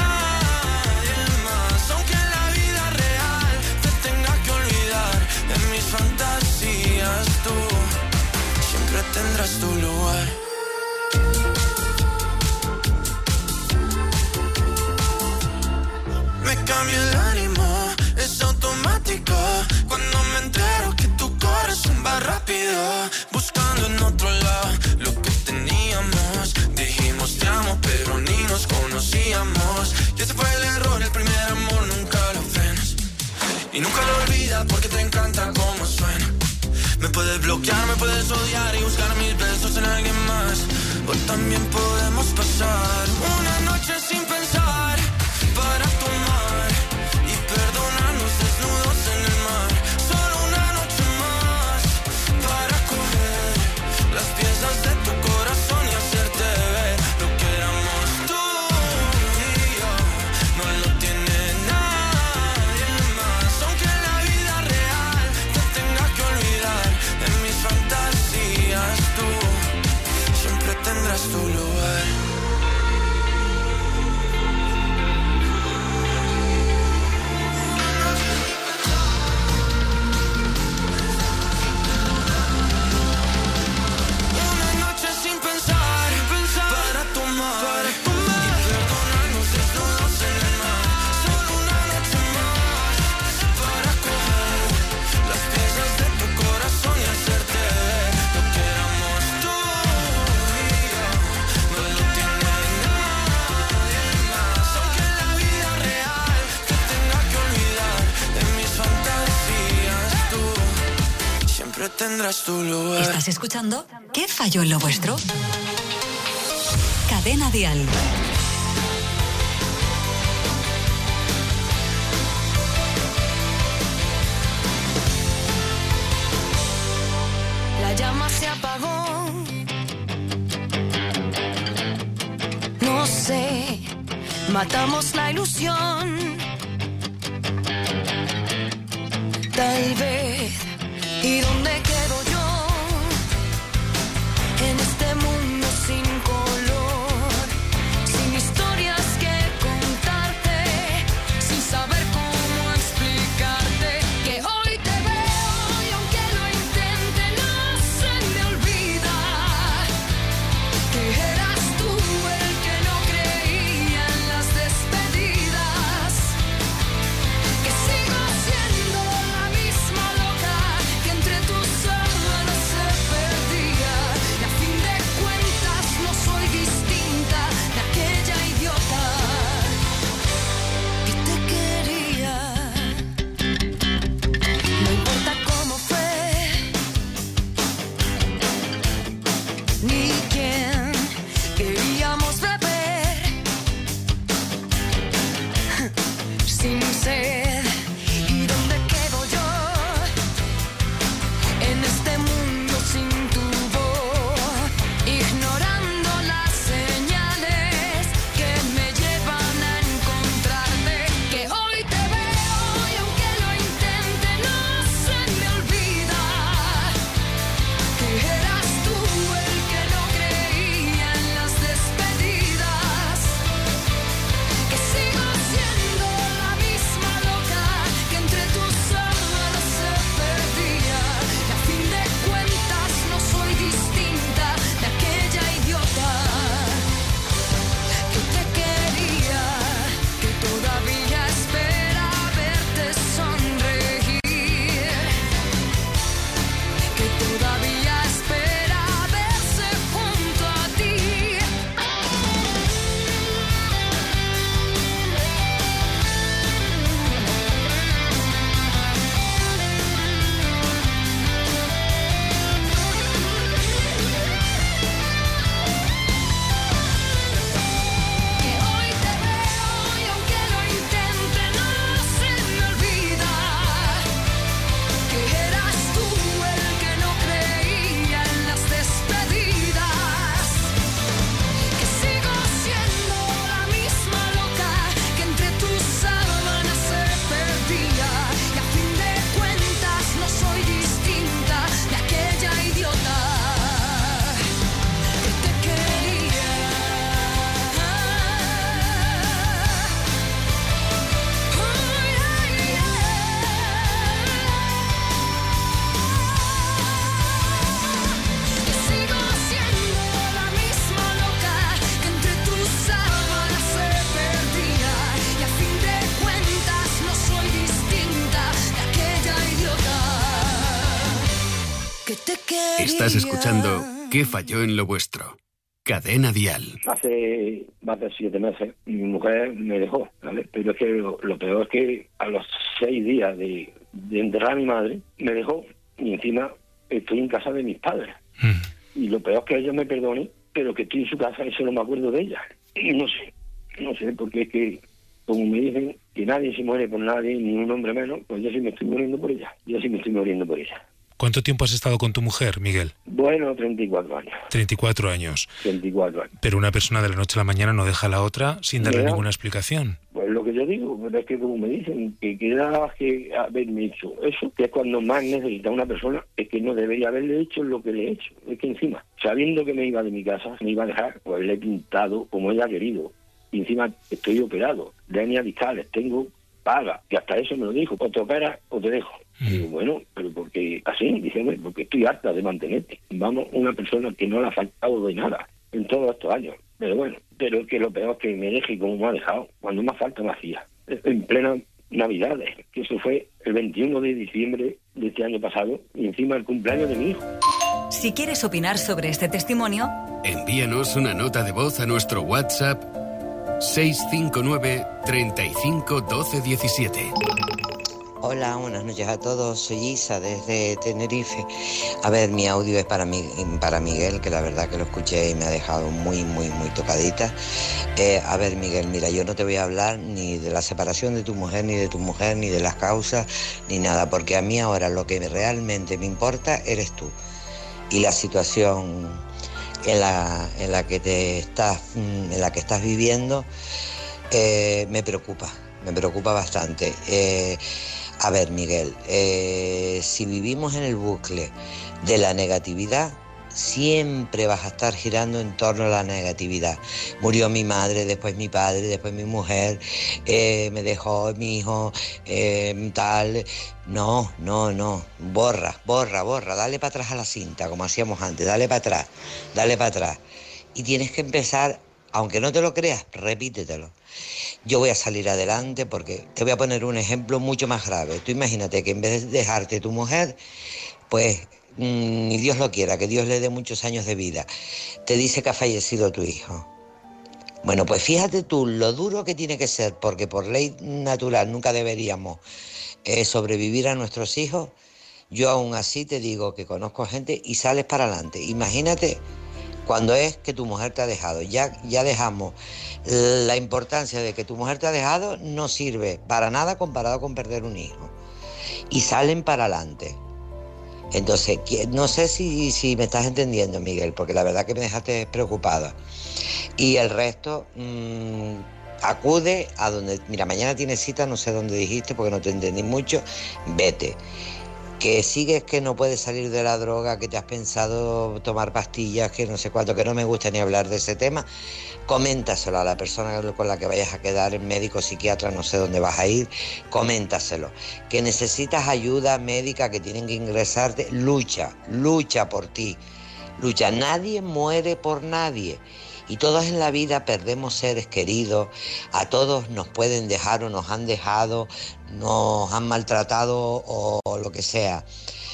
Speaker 9: Fantasías tú, siempre tendrás tu lugar. Me cambia el ánimo, es automático. Cuando me entero que tu corazón va rápido, buscando en otro lado lo que teníamos. Dijimos te amo, pero ni nos conocíamos. Y ese fue el error, el primer amor nunca lo frenas. Y nunca lo olvidas porque te encanta cómo suena. Me puedes bloquear, me puedes odiar y buscar mis besos en alguien más. O también podemos pasar una noche sin pensar para tomar y perdonarnos desnudos en el mar. Solo una noche más para coger las piezas de tu corazón y hacerte ver lo que éramos tú y yo. No lo tiene nadie más, aunque en la vida real te tenga que olvidar. En mis fantasías tú siempre tendrás tu lugar. Una noche sin pensar, pensar para tomar, para tomar y perdonarnos desnudos en el mar. Solo una noche más para coger las piezas de tu corazón y hacerte ver lo que éramos tú y yo. No lo tiene nadie más, aunque en la vida real te tenga que olvidar. En mis fantasías tú siempre tendrás tu lugar.
Speaker 3: ¿Estás escuchando? ¿Qué falló en lo vuestro? Cadena Dial.
Speaker 2: La llama se apagó. No sé, matamos la ilusión. Tal vez. ¿Y dónde quedo yo? En este mundo sin color, sin historias que contarte, sin saber cómo explicarte que hoy te veo y aunque lo intente no se me olvida que eras tú el que no creía en las despedidas, que sigo siendo la misma loca que entre tú
Speaker 1: Estás escuchando ¿Qué falló en lo vuestro? Cadena Dial.
Speaker 5: Hace más de siete meses mi mujer me dejó, ¿vale? Pero es que lo, lo peor es que a los seis días de, de enterrar a mi madre, me dejó y encima estoy en casa de mis padres. Mm. Y lo peor es que ella me perdone, pero que estoy en su casa y solo me acuerdo de ella. Y no sé, no sé, porque es que, como me dicen, que nadie se muere por nadie, ni un hombre menos, pues yo sí me estoy muriendo por ella. Yo sí me estoy muriendo por ella.
Speaker 4: ¿Cuánto tiempo has estado con tu mujer, Miguel?
Speaker 5: Bueno, treinta y cuatro años.
Speaker 4: treinta y cuatro años.
Speaker 5: treinta y cuatro años.
Speaker 4: Pero una persona de la noche a la mañana no deja a la otra sin darle Mira, ninguna explicación.
Speaker 5: Pues lo que yo digo, pero es que como me dicen, que queda que haberme hecho eso, que es cuando más necesita una persona, es que no debería haberle hecho lo que le he hecho. Es que encima, sabiendo que me iba de mi casa, me iba a dejar, pues le he pintado como ella ha querido. Y encima estoy operado, de hernias discales, tengo paga, que hasta eso me lo dijo, o te operas o te dejo. Mm. Digo, bueno, pero porque así, diciendo, porque estoy harta de mantenerte. Vamos, una persona que no le ha faltado de nada en todos estos años. Pero bueno, pero que lo peor es que me deje como me ha dejado, cuando más falta me hacía. En plena Navidades, que eso fue el veintiuno de diciembre de este año pasado, y encima el cumpleaños de mi hijo.
Speaker 3: Si quieres opinar sobre este testimonio,
Speaker 1: envíanos una nota de voz a nuestro WhatsApp seis cinco nueve, treinta y cinco, doce, diecisiete.
Speaker 10: Hola, buenas noches a todos. Soy Isa desde Tenerife. A ver, mi audio es para, mi, para Miguel, que la verdad que lo escuché y me ha dejado muy, muy, muy tocadita. Eh, a ver, Miguel, mira, yo no te voy a hablar ni de la separación de tu mujer, ni de tu mujer, ni de las causas, ni nada, porque a mí ahora lo que realmente me importa eres tú. Y la situación en la, en la que te estás, en la que estás viviendo eh, me preocupa, me preocupa bastante. Eh, A ver, Miguel, eh, si vivimos en el bucle de la negatividad, siempre vas a estar girando en torno a la negatividad. Murió mi madre, después mi padre, después mi mujer, eh, me dejó mi hijo, eh, tal. No, no, no. Borra, borra, borra. Dale para atrás a la cinta, como hacíamos antes. Dale para atrás, dale para atrás. Y tienes que empezar, aunque no te lo creas, repítetelo. Yo voy a salir adelante porque te voy a poner un ejemplo mucho más grave. Tú imagínate que en vez de dejarte tu mujer, pues mmm, ni Dios lo quiera, que Dios le dé muchos años de vida, te dice que ha fallecido tu hijo. Bueno, pues fíjate tú lo duro que tiene que ser, porque por ley natural nunca deberíamos eh, sobrevivir a nuestros hijos. Yo aún así te digo que conozco gente y sales para adelante. Imagínate cuando es que tu mujer te ha dejado. Ya, ya dejamos la importancia de que tu mujer te ha dejado, no sirve para nada comparado con perder un hijo. Y salen para adelante. Entonces, no sé si, si me estás entendiendo, Miguel, porque la verdad que me dejaste preocupada. Y el resto, mmm, acude a donde... Mira, mañana tienes cita, no sé dónde dijiste porque no te entendí mucho. Vete. Que sigues que no puedes salir de la droga, que te has pensado tomar pastillas, que no sé cuánto, que no me gusta ni hablar de ese tema, coméntaselo a la persona con la que vayas a quedar, el médico, psiquiatra, no sé dónde vas a ir, coméntaselo. Que necesitas ayuda médica, que tienen que ingresarte, lucha, lucha por ti, lucha. Nadie muere por nadie. Y todos en la vida perdemos seres queridos, a todos nos pueden dejar o nos han dejado, nos han maltratado o lo que sea.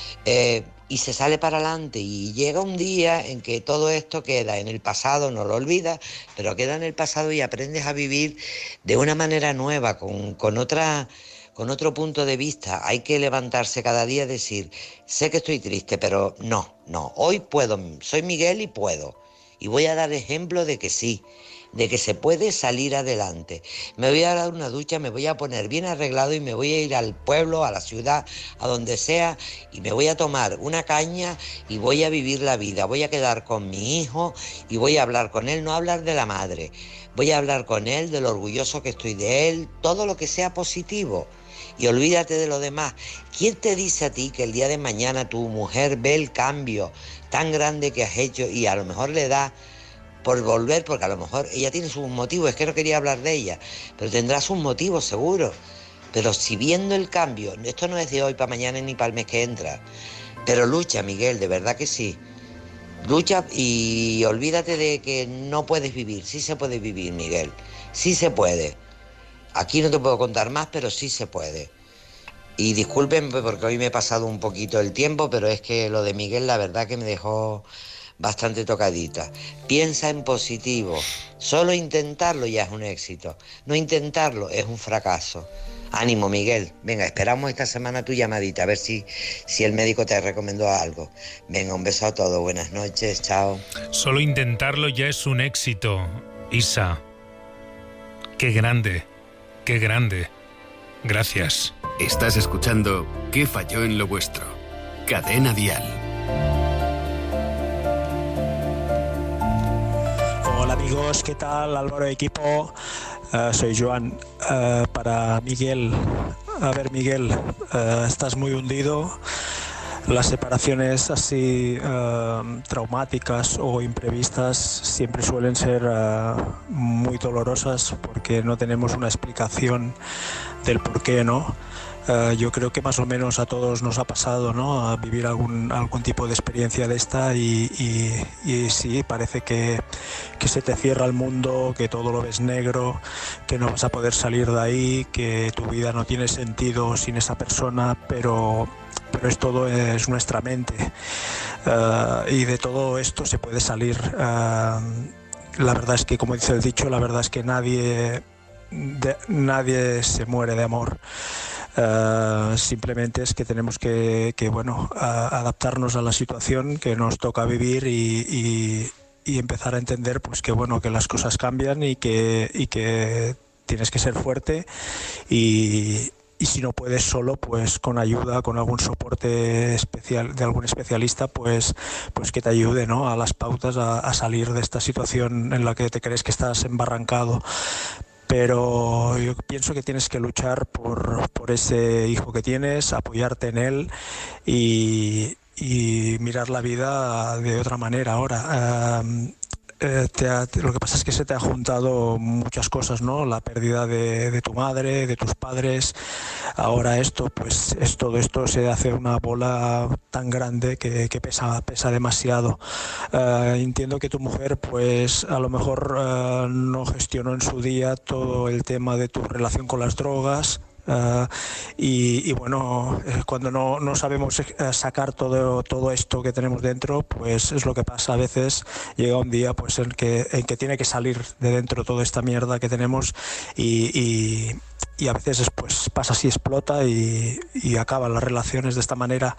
Speaker 10: Eh, y se sale para adelante y llega un día en que todo esto queda en el pasado, no lo olvidas, pero queda en el pasado y aprendes a vivir de una manera nueva, con, con, otra, con otro punto de vista. Hay que levantarse cada día y decir, sé que estoy triste, pero no, no, hoy puedo, soy Miguel y puedo. Y voy a dar ejemplo de que sí, de que se puede salir adelante. Me voy a dar una ducha, me voy a poner bien arreglado y me voy a ir al pueblo, a la ciudad, a donde sea, y me voy a tomar una caña y voy a vivir la vida. Voy a quedar con mi hijo y voy a hablar con él, no hablar de la madre. Voy a hablar con él, de lo orgulloso que estoy de él, todo lo que sea positivo. Y olvídate de lo demás. ¿Quién te dice a ti que el día de mañana tu mujer ve el cambio tan grande que has hecho y a lo mejor le da por volver, porque a lo mejor ella tiene sus motivos, es que no quería hablar de ella, pero tendrá sus motivos seguro? Pero si viendo el cambio, esto no es de hoy para mañana ni para el mes que entra, pero lucha, Miguel, de verdad que sí. Lucha y olvídate de que no puedes vivir. Sí se puede vivir, Miguel, sí se puede. Aquí no te puedo contar más, pero sí se puede. Y disculpen porque hoy me he pasado un poquito el tiempo, pero es que lo de Miguel la verdad que me dejó bastante tocadita. Piensa en positivo. Solo intentarlo ya es un éxito. No intentarlo es un fracaso. Ánimo, Miguel. Venga, esperamos esta semana tu llamadita, a ver si, si el médico te recomendó algo. Venga, un beso a todos. Buenas noches. Chao.
Speaker 4: Solo intentarlo ya es un éxito. Isa. Qué grande. Qué grande. Gracias.
Speaker 1: Estás escuchando ¿Qué falló en lo vuestro? Cadena Dial.
Speaker 11: Hola amigos, ¿qué tal? Álvaro equipo, uh, soy Joan. Uh, para Miguel, a ver Miguel, uh, estás muy hundido. Las separaciones así uh, traumáticas o imprevistas siempre suelen ser uh, muy dolorosas porque no tenemos una explicación del por qué, ¿no? Uh, yo creo que más o menos a todos nos ha pasado, ¿no? A vivir algún, algún tipo de experiencia de esta y, y, y sí, parece que, que se te cierra el mundo, que todo lo ves negro, que no vas a poder salir de ahí, que tu vida no tiene sentido sin esa persona, pero, pero es todo es nuestra mente. Uh, y de todo esto se puede salir. Uh, la verdad es que, como dice el dicho, la verdad es que nadie, de, nadie se muere de amor. Uh, simplemente es que tenemos que, que bueno, uh, adaptarnos a la situación que nos toca vivir y, y, y empezar a entender pues que bueno que las cosas cambian y que, y que tienes que ser fuerte y, y si no puedes solo, pues con ayuda, con algún soporte especial de algún especialista, pues, pues que te ayude, ¿no? A las pautas a, a salir de esta situación en la que te crees que estás embarrancado. Pero yo pienso que tienes que luchar por, por ese hijo que tienes, apoyarte en él y, y mirar la vida de otra manera ahora. Uh, eh, te ha, lo que pasa es que se te ha juntado muchas cosas, ¿no? La pérdida de, de tu madre, de tus padres. Ahora esto, pues es todo esto se hace una bola tan grande que, que pesa, pesa demasiado. Uh, entiendo que tu mujer, pues a lo mejor uh, no gestionó en su día todo el tema de tu relación con las drogas. Uh, y, y bueno, cuando no, no sabemos sacar todo, todo esto que tenemos dentro, pues es lo que pasa a veces. Llega un día pues en que, en que tiene que salir de dentro toda esta mierda que tenemos y, y, y a veces pues pasa así, explota y, y acaban las relaciones de esta manera.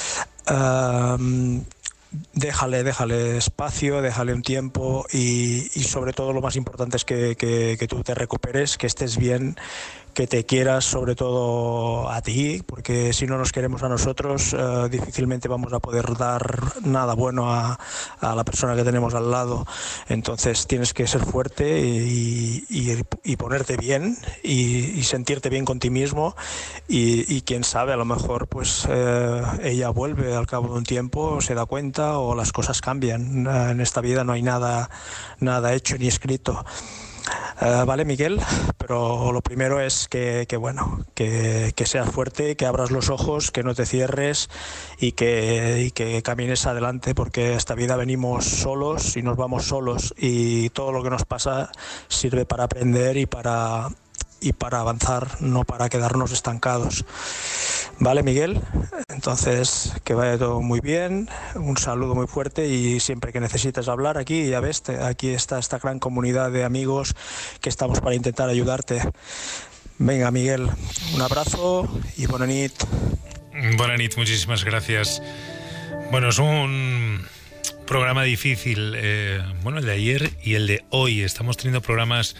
Speaker 11: Uh, Déjale, déjale espacio, déjale un tiempo y, y sobre todo lo más importante es que, que, que tú te recuperes, que estés bien, que te quieras sobre todo a ti, porque si no nos queremos a nosotros, uh, difícilmente vamos a poder dar nada bueno a, a la persona que tenemos al lado. Entonces tienes que ser fuerte y, y, y ponerte bien y, y sentirte bien con ti mismo y, y quién sabe, a lo mejor pues uh, ella vuelve al cabo de un tiempo, se da cuenta o las cosas cambian. Uh, en esta vida no hay nada, nada hecho ni escrito. Uh, vale, Miguel, pero lo primero es que, que bueno, que, que seas fuerte, que abras los ojos, que no te cierres y que, y que camines adelante, porque esta vida venimos solos y nos vamos solos y todo lo que nos pasa sirve para aprender y para, y para avanzar, no para quedarnos estancados. Vale, Miguel, entonces que vaya todo muy bien, un saludo muy fuerte y siempre que necesites hablar aquí, ya ves, te, aquí está esta gran comunidad de amigos que estamos para intentar ayudarte. Venga, Miguel, un abrazo y buena nit.
Speaker 4: Buena nit, muchísimas gracias. Bueno, es un programa difícil, eh, bueno, el de ayer y el de hoy. Estamos teniendo programas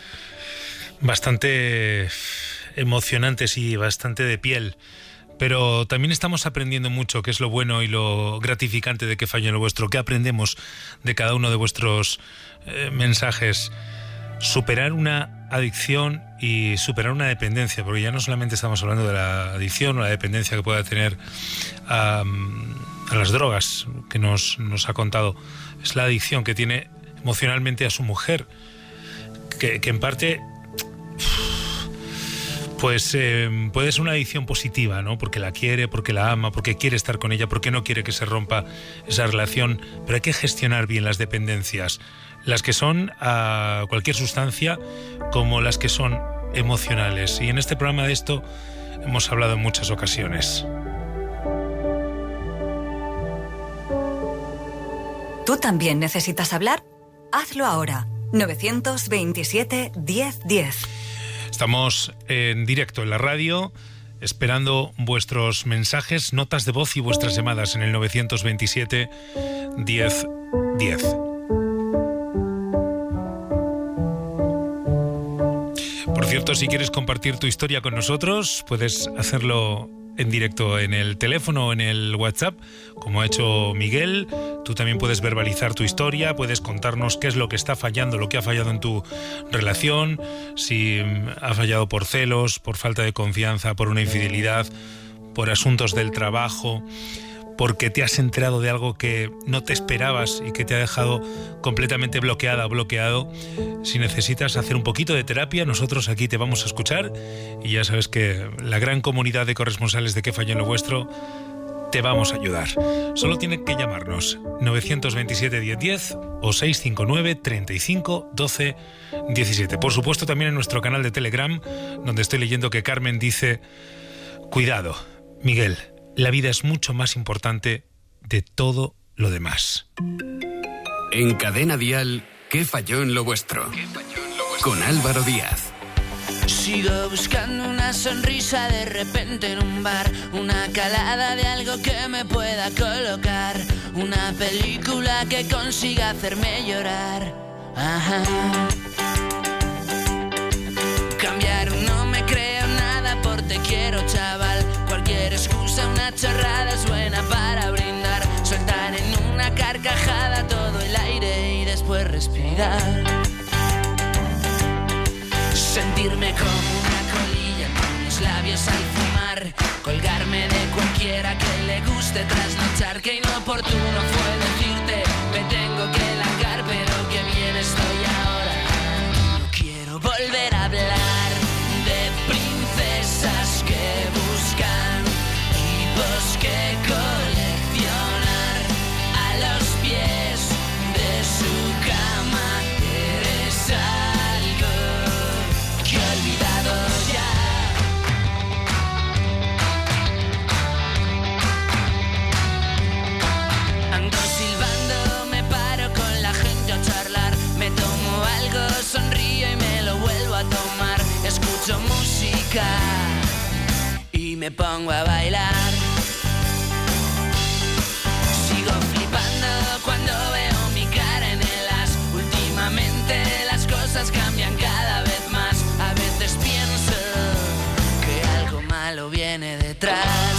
Speaker 4: bastante emocionantes y bastante de piel. Pero también estamos aprendiendo mucho, que es lo bueno y lo gratificante de Que falló en lo vuestro. ¿Qué aprendemos de cada uno de vuestros eh, mensajes? Superar una adicción y superar una dependencia, porque ya no solamente estamos hablando de la adicción o la dependencia que pueda tener a, a las drogas, que nos, nos ha contado. Es la adicción que tiene emocionalmente a su mujer, que, que en parte... pues eh, puede ser una adicción positiva, ¿no? Porque la quiere, porque la ama, porque quiere estar con ella, porque no quiere que se rompa esa relación. Pero hay que gestionar bien las dependencias, las que son a cualquier sustancia como las que son emocionales. Y en este programa de esto hemos hablado en muchas ocasiones.
Speaker 3: ¿Tú también necesitas hablar? Hazlo ahora. nueve veintisiete, diez, diez.
Speaker 4: Estamos en directo en la radio, esperando vuestros mensajes, notas de voz y vuestras llamadas en el nueve veintisiete, diez, diez. Por cierto, si quieres compartir tu historia con nosotros, puedes hacerlo en directo en el teléfono o en el WhatsApp, como ha hecho Miguel. Tú también puedes verbalizar tu historia, puedes contarnos qué es lo que está fallando, lo que ha fallado en tu relación, si ha fallado por celos, por falta de confianza, por una infidelidad, por asuntos del trabajo, porque te has enterado de algo que no te esperabas y que te ha dejado completamente bloqueada o bloqueado. Si necesitas hacer un poquito de terapia, nosotros aquí te vamos a escuchar, y ya sabes que la gran comunidad de corresponsales de Qué falló en lo vuestro te vamos a ayudar. Solo tienen que llamarnos nueve veintisiete, diez, diez o seis cinco nueve, treinta y cinco, doce, diecisiete. Por supuesto, también en nuestro canal de Telegram, donde estoy leyendo que Carmen dice: cuidado, Miguel, la vida es mucho más importante de todo lo demás.
Speaker 1: En Cadena Dial, ¿Qué falló en lo vuestro? Con Álvaro Díaz.
Speaker 12: Sigo buscando una sonrisa de repente en un bar, una calada de algo que me pueda colocar, una película que consiga hacerme llorar. Ajá. Cambiar no me creo nada por te quiero, chaval. Cualquier excusa, una chorrada es buena para brindar, soltar en una carcajada todo el aire y después respirar. Sentirme como una colilla con los labios al fumar, colgarme de cualquiera que le guste trasnochar. Que inoportuno fue decirte me tengo que largar, pero que bien estoy ahora. No quiero volver a hablar de princesas que buscan tipos que coleccionar a los pies de su cama. Eres algo que he olvidado ya. Ando silbando, me paro con la gente a charlar, me tomo algo, sonrío y me lo vuelvo a tomar. Escucho música y me pongo a bailar. Sigo flipando cuando veo mi cara en el as. Últimamente las cosas cambian cada vez más. A veces pienso que algo malo viene detrás.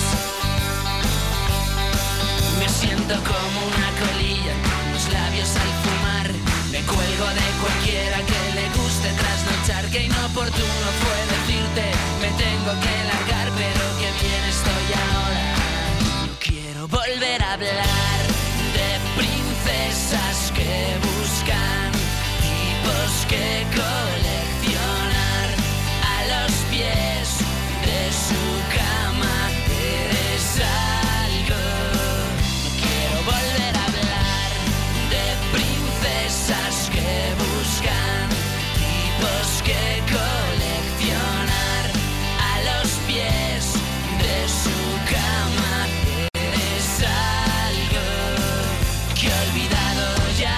Speaker 12: Me siento como una colilla con los labios al fumar, me cuelgo de cualquiera que le guste trasnochar. Que inoportuno fue decirte me tengo que largar, pero que bien estoy ahora. No quiero volver a hablar de princesas que buscan tipos que coleccionar a los pies de su cama. Eres algo. No quiero volver a hablar de princesas que buscan tipos que coleccionar a los pies de su cama. Eres algo que he olvidado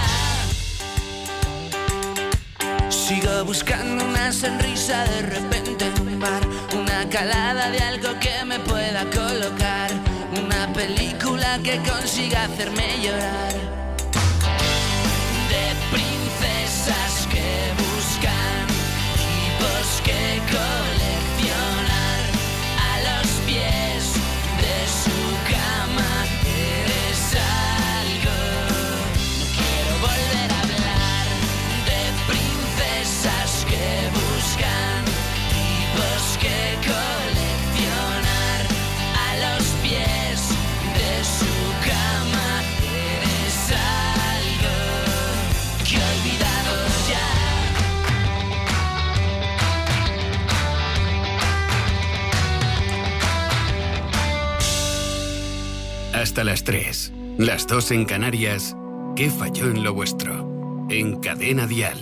Speaker 12: ya. Sigo buscando una sonrisa de repente en un bar, una calada de algo que me pueda colocar, una película que consiga hacerme llorar. De princesas que buscan tipos que coleccionar a los pies de su cama. Eres algo. No quiero volver a hablar de princesas que buscan tipos que coleccionar a los pies de su cama. Eres algo que he olvidado ya.
Speaker 1: Hasta las tres, las dos en Canarias. ¿Qué falló en lo vuestro? En Cadena Dial.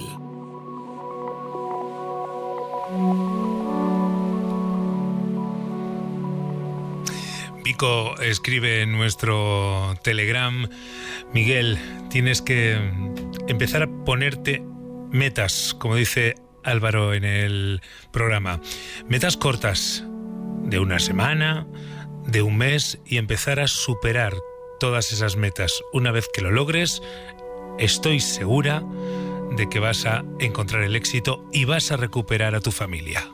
Speaker 4: Pico escribe en nuestro Telegram: Miguel, tienes que empezar a ponerte metas, como dice Álvaro en el programa. Metas cortas, de una semana, de un mes, y empezar a superar todas esas metas. Una vez que lo logres, estoy segura de que vas a encontrar el éxito y vas a recuperar a tu familia.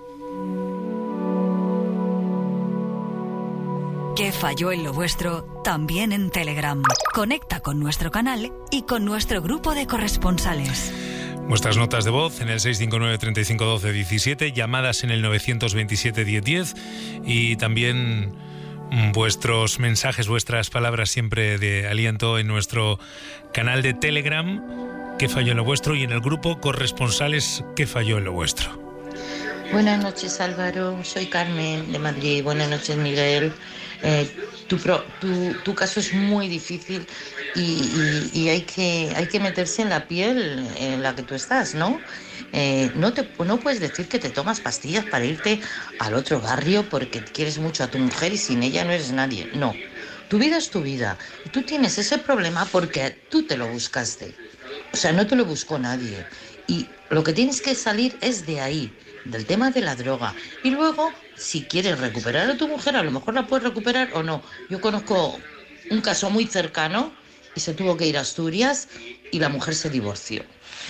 Speaker 3: ¿Qué falló en lo vuestro? También en Telegram. Conecta con nuestro canal y con nuestro grupo de corresponsales.
Speaker 4: Vuestras notas de voz en el seis cinco nueve, treinta y cinco, doce, diecisiete, llamadas en el novecientos veintisiete, diez, diez, y también vuestros mensajes, vuestras palabras siempre de aliento en nuestro canal de Telegram, ¿Qué falló en lo vuestro? Y en el grupo corresponsales, ¿Qué falló en lo vuestro?
Speaker 13: Buenas noches, Álvaro. Soy Carmen de Madrid. Buenas noches, Miguel. Eh, tu, pro, tu, tu caso es muy difícil y, y, y hay que hay que meterse en la piel en la que tú estás, ¿no? Eh, no, te, no puedes decir que te tomas pastillas para irte al otro barrio porque quieres mucho a tu mujer y sin ella no eres nadie. No, tu vida es tu vida. Y tú tienes ese problema porque tú te lo buscaste. O sea, no te lo buscó nadie. Y lo que tienes que salir es de ahí, del tema de la droga. Y luego, si quieres recuperar a tu mujer, a lo mejor la puedes recuperar o no. Yo conozco un caso muy cercano y se tuvo que ir a Asturias y la mujer se divorció.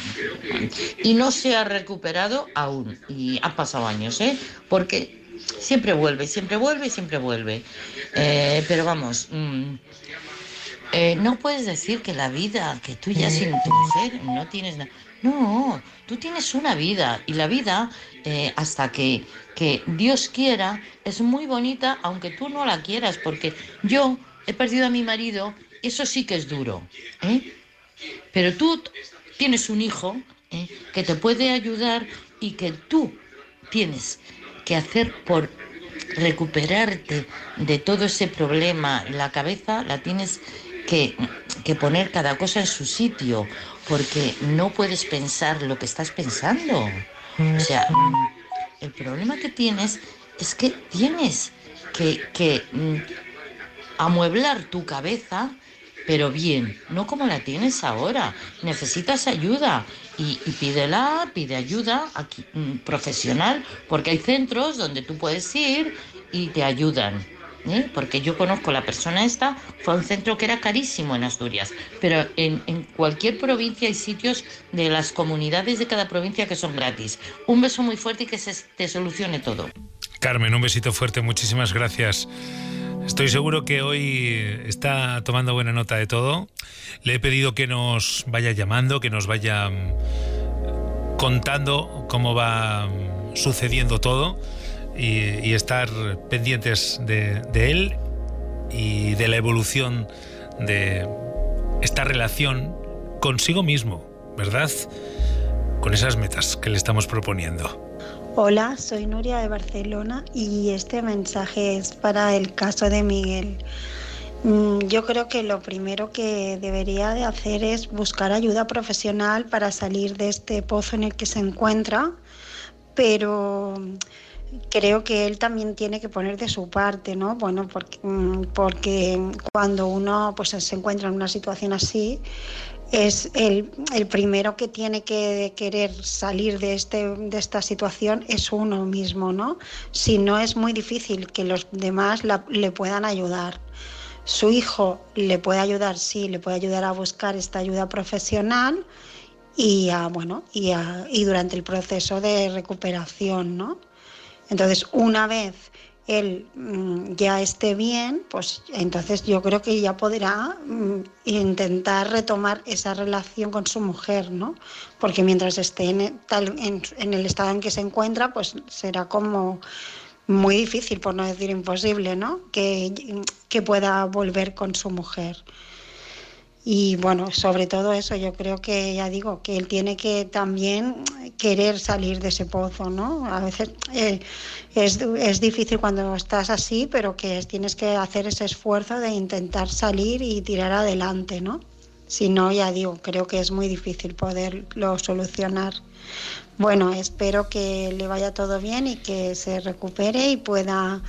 Speaker 13: Y no se ha recuperado aún. Y han pasado años, ¿eh? Porque siempre vuelve, siempre vuelve, siempre vuelve. Eh, pero vamos, mmm, eh, no puedes decir que la vida, que tú ya sin tu mujer no tienes nada. No, tú tienes una vida y la vida, eh, hasta que, que Dios quiera, es muy bonita, aunque tú no la quieras, porque yo he perdido a mi marido, eso sí que es duro, ¿eh? Pero tú tienes un hijo, ¿eh?, que te puede ayudar y que tú tienes que hacer por recuperarte de todo ese problema. La cabeza la tienes que, que poner cada cosa en su sitio, porque no puedes pensar lo que estás pensando. O sea, el problema que tienes es que tienes que, que mm, amueblar tu cabeza, pero bien, no como la tienes ahora. Necesitas ayuda y, y pídela, pide ayuda aquí, mm, profesional, porque hay centros donde tú puedes ir y te ayudan. ¿Eh? Porque yo conozco la persona esta, fue a un centro que era carísimo en Asturias, pero en, en cualquier provincia hay sitios de las comunidades de cada provincia que son gratis. Un beso muy fuerte y que se te solucione todo.
Speaker 4: Carmen, un besito fuerte, muchísimas gracias. Estoy seguro que hoy está tomando buena nota de todo. Le he pedido que nos vaya llamando, que nos vaya contando cómo va sucediendo todo. Y, y estar pendientes de, de él y de la evolución de esta relación consigo mismo, ¿verdad? Con esas metas que le estamos proponiendo.
Speaker 14: Hola, soy Nuria de Barcelona y este mensaje es para el caso de Miguel. Yo creo que lo primero que debería de hacer es buscar ayuda profesional para salir de este pozo en el que se encuentra, pero creo que él también tiene que poner de su parte, ¿no? Bueno, porque, porque cuando uno pues se encuentra en una situación así, es el, el primero que tiene que querer salir de, este, de esta situación es uno mismo, ¿no? Si no, es muy difícil que los demás la, le puedan ayudar. Su hijo le puede ayudar, sí, le puede ayudar a buscar esta ayuda profesional y, a, bueno, y, a, y durante el proceso de recuperación, ¿no? Entonces, una vez él mmm, ya esté bien, pues entonces yo creo que ya podrá mmm, intentar retomar esa relación con su mujer, ¿no? Porque mientras esté en, tal, en, en el estado en que se encuentra, pues será como muy difícil, por no decir imposible, ¿no? Que, que pueda volver con su mujer. Y bueno, sobre todo eso, yo creo que, ya digo, que él tiene que también querer salir de ese pozo, ¿no? A veces eh, es, es difícil cuando estás así, pero que es, tienes que hacer ese esfuerzo de intentar salir y tirar adelante, ¿no? Si no, ya digo, creo que es muy difícil poderlo solucionar. Bueno, espero que le vaya todo bien y que se recupere y pueda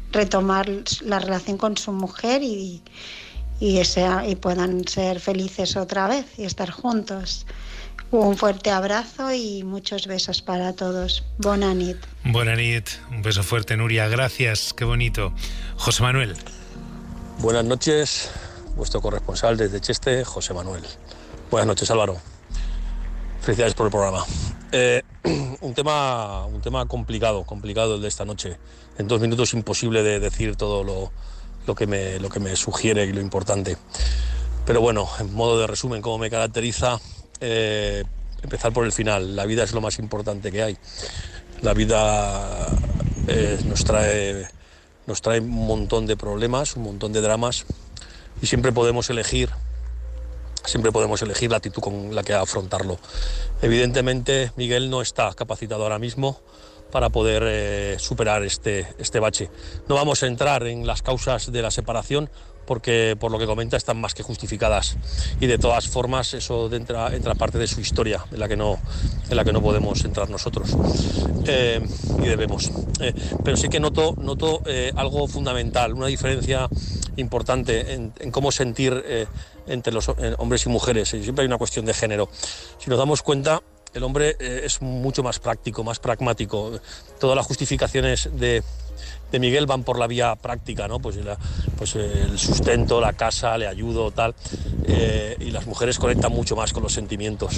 Speaker 14: retomar la relación con su mujer y, y, ese, y puedan ser felices otra vez y estar juntos. Un fuerte abrazo y muchos besos para todos. Bona nit.
Speaker 4: Bona nit, un beso fuerte, Nuria, gracias, qué bonito. José Manuel.
Speaker 15: Buenas noches, vuestro corresponsal desde Cheste, José Manuel. Buenas noches, Álvaro. Felicidades por el programa. Eh, un tema, un tema complicado, complicado el de esta noche. En dos minutos imposible de decir todo lo, lo, que me, lo que me sugiere y lo importante. Pero bueno, en modo de resumen, como me caracteriza, eh, empezar por el final. La vida es lo más importante que hay. La vida eh, nos trae, nos trae un montón de problemas, un montón de dramas, y siempre podemos elegir, siempre podemos elegir la actitud con la que afrontarlo. Evidentemente, Miguel no está capacitado ahora mismo para poder eh, superar este, este bache. No vamos a entrar en las causas de la separación porque, por lo que comenta, están más que justificadas, y de todas formas eso entra, entra parte de su historia en la que no, en la que no podemos entrar nosotros eh, y debemos. Eh, pero sí que noto, noto eh, algo fundamental, una diferencia importante en, en cómo sentir eh, entre los eh, hombres y mujeres. Siempre hay una cuestión de género. Si nos damos cuenta, el hombre eh, es mucho más práctico, más pragmático. Todas las justificaciones de, de Miguel van por la vía práctica, ¿no? Pues, la, pues eh, el sustento, la casa, le ayudo, tal. Eh, y las mujeres conectan mucho más con los sentimientos.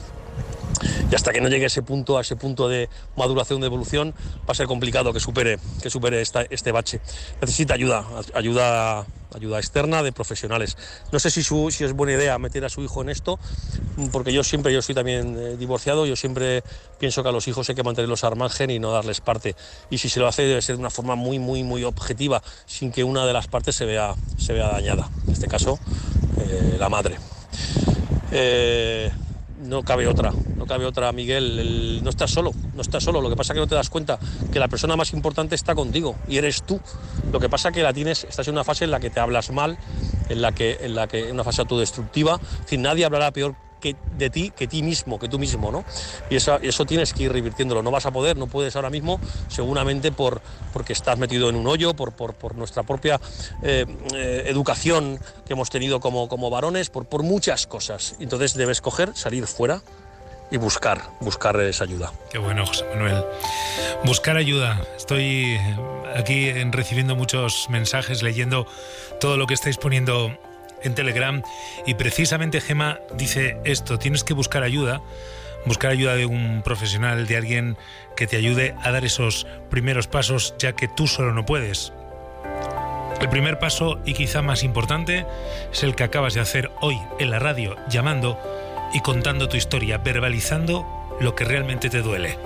Speaker 15: Y hasta que no llegue a ese punto, a ese punto de maduración, de evolución, va a ser complicado que supere, que supere esta, este bache. Necesita ayuda, ayuda, ayuda externa de profesionales. No sé si, su, si es buena idea meter a su hijo en esto, porque yo siempre, yo soy también eh, divorciado, yo siempre pienso que a los hijos hay que mantenerlos al margen y no darles parte. Y si se lo hace, debe ser de una forma muy, muy, muy objetiva, sin que una de las partes se vea, se vea dañada. En este caso, eh, la madre. Eh, No cabe otra, no cabe otra, Miguel. El, no estás solo, no estás solo. Lo que pasa es que no te das cuenta que la persona más importante está contigo y eres tú. Lo que pasa es que la tienes, estás en una fase en la que te hablas mal, en la que, en la que, en una fase autodestructiva. Es decir, nadie hablará peor que de ti que ti mismo, que tú mismo, ¿no? Y eso, eso tienes que ir revirtiéndolo. No vas a poder, no puedes ahora mismo, seguramente por porque estás metido en un hoyo, por, por, por nuestra propia eh, eh, educación que hemos tenido como, como varones, por, por muchas cosas. Entonces debes coger, salir fuera y buscar, buscar esa ayuda.
Speaker 4: Qué bueno, José Manuel. Buscar ayuda. Estoy aquí recibiendo muchos mensajes, leyendo todo lo que estáis poniendo en Telegram, y precisamente Gema dice esto: tienes que buscar ayuda, buscar ayuda de un profesional, de alguien que te ayude a dar esos primeros pasos, ya que tú solo no puedes. El primer paso, y quizá más importante, es el que acabas de hacer hoy en la radio, llamando y contando tu historia, verbalizando lo que realmente te duele.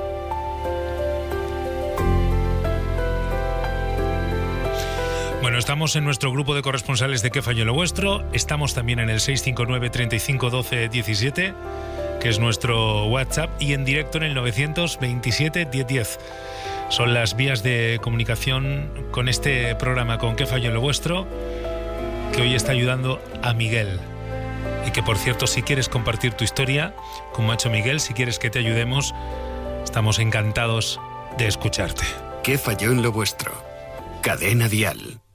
Speaker 4: Bueno, estamos en nuestro grupo de corresponsales de ¿Qué falló en lo vuestro? Estamos también en el seis cinco nueve, treinta y cinco, doce, diecisiete, que es nuestro WhatsApp, y en directo en el novecientos veintisiete, diez diez. Son las vías de comunicación con este programa, con ¿Qué falló en lo vuestro?, que hoy está ayudando a Miguel. Y que, por cierto, si quieres compartir tu historia, como ha hecho Miguel, si quieres que te ayudemos, estamos encantados de escucharte.
Speaker 1: ¿Qué falló en lo vuestro? Cadena Dial.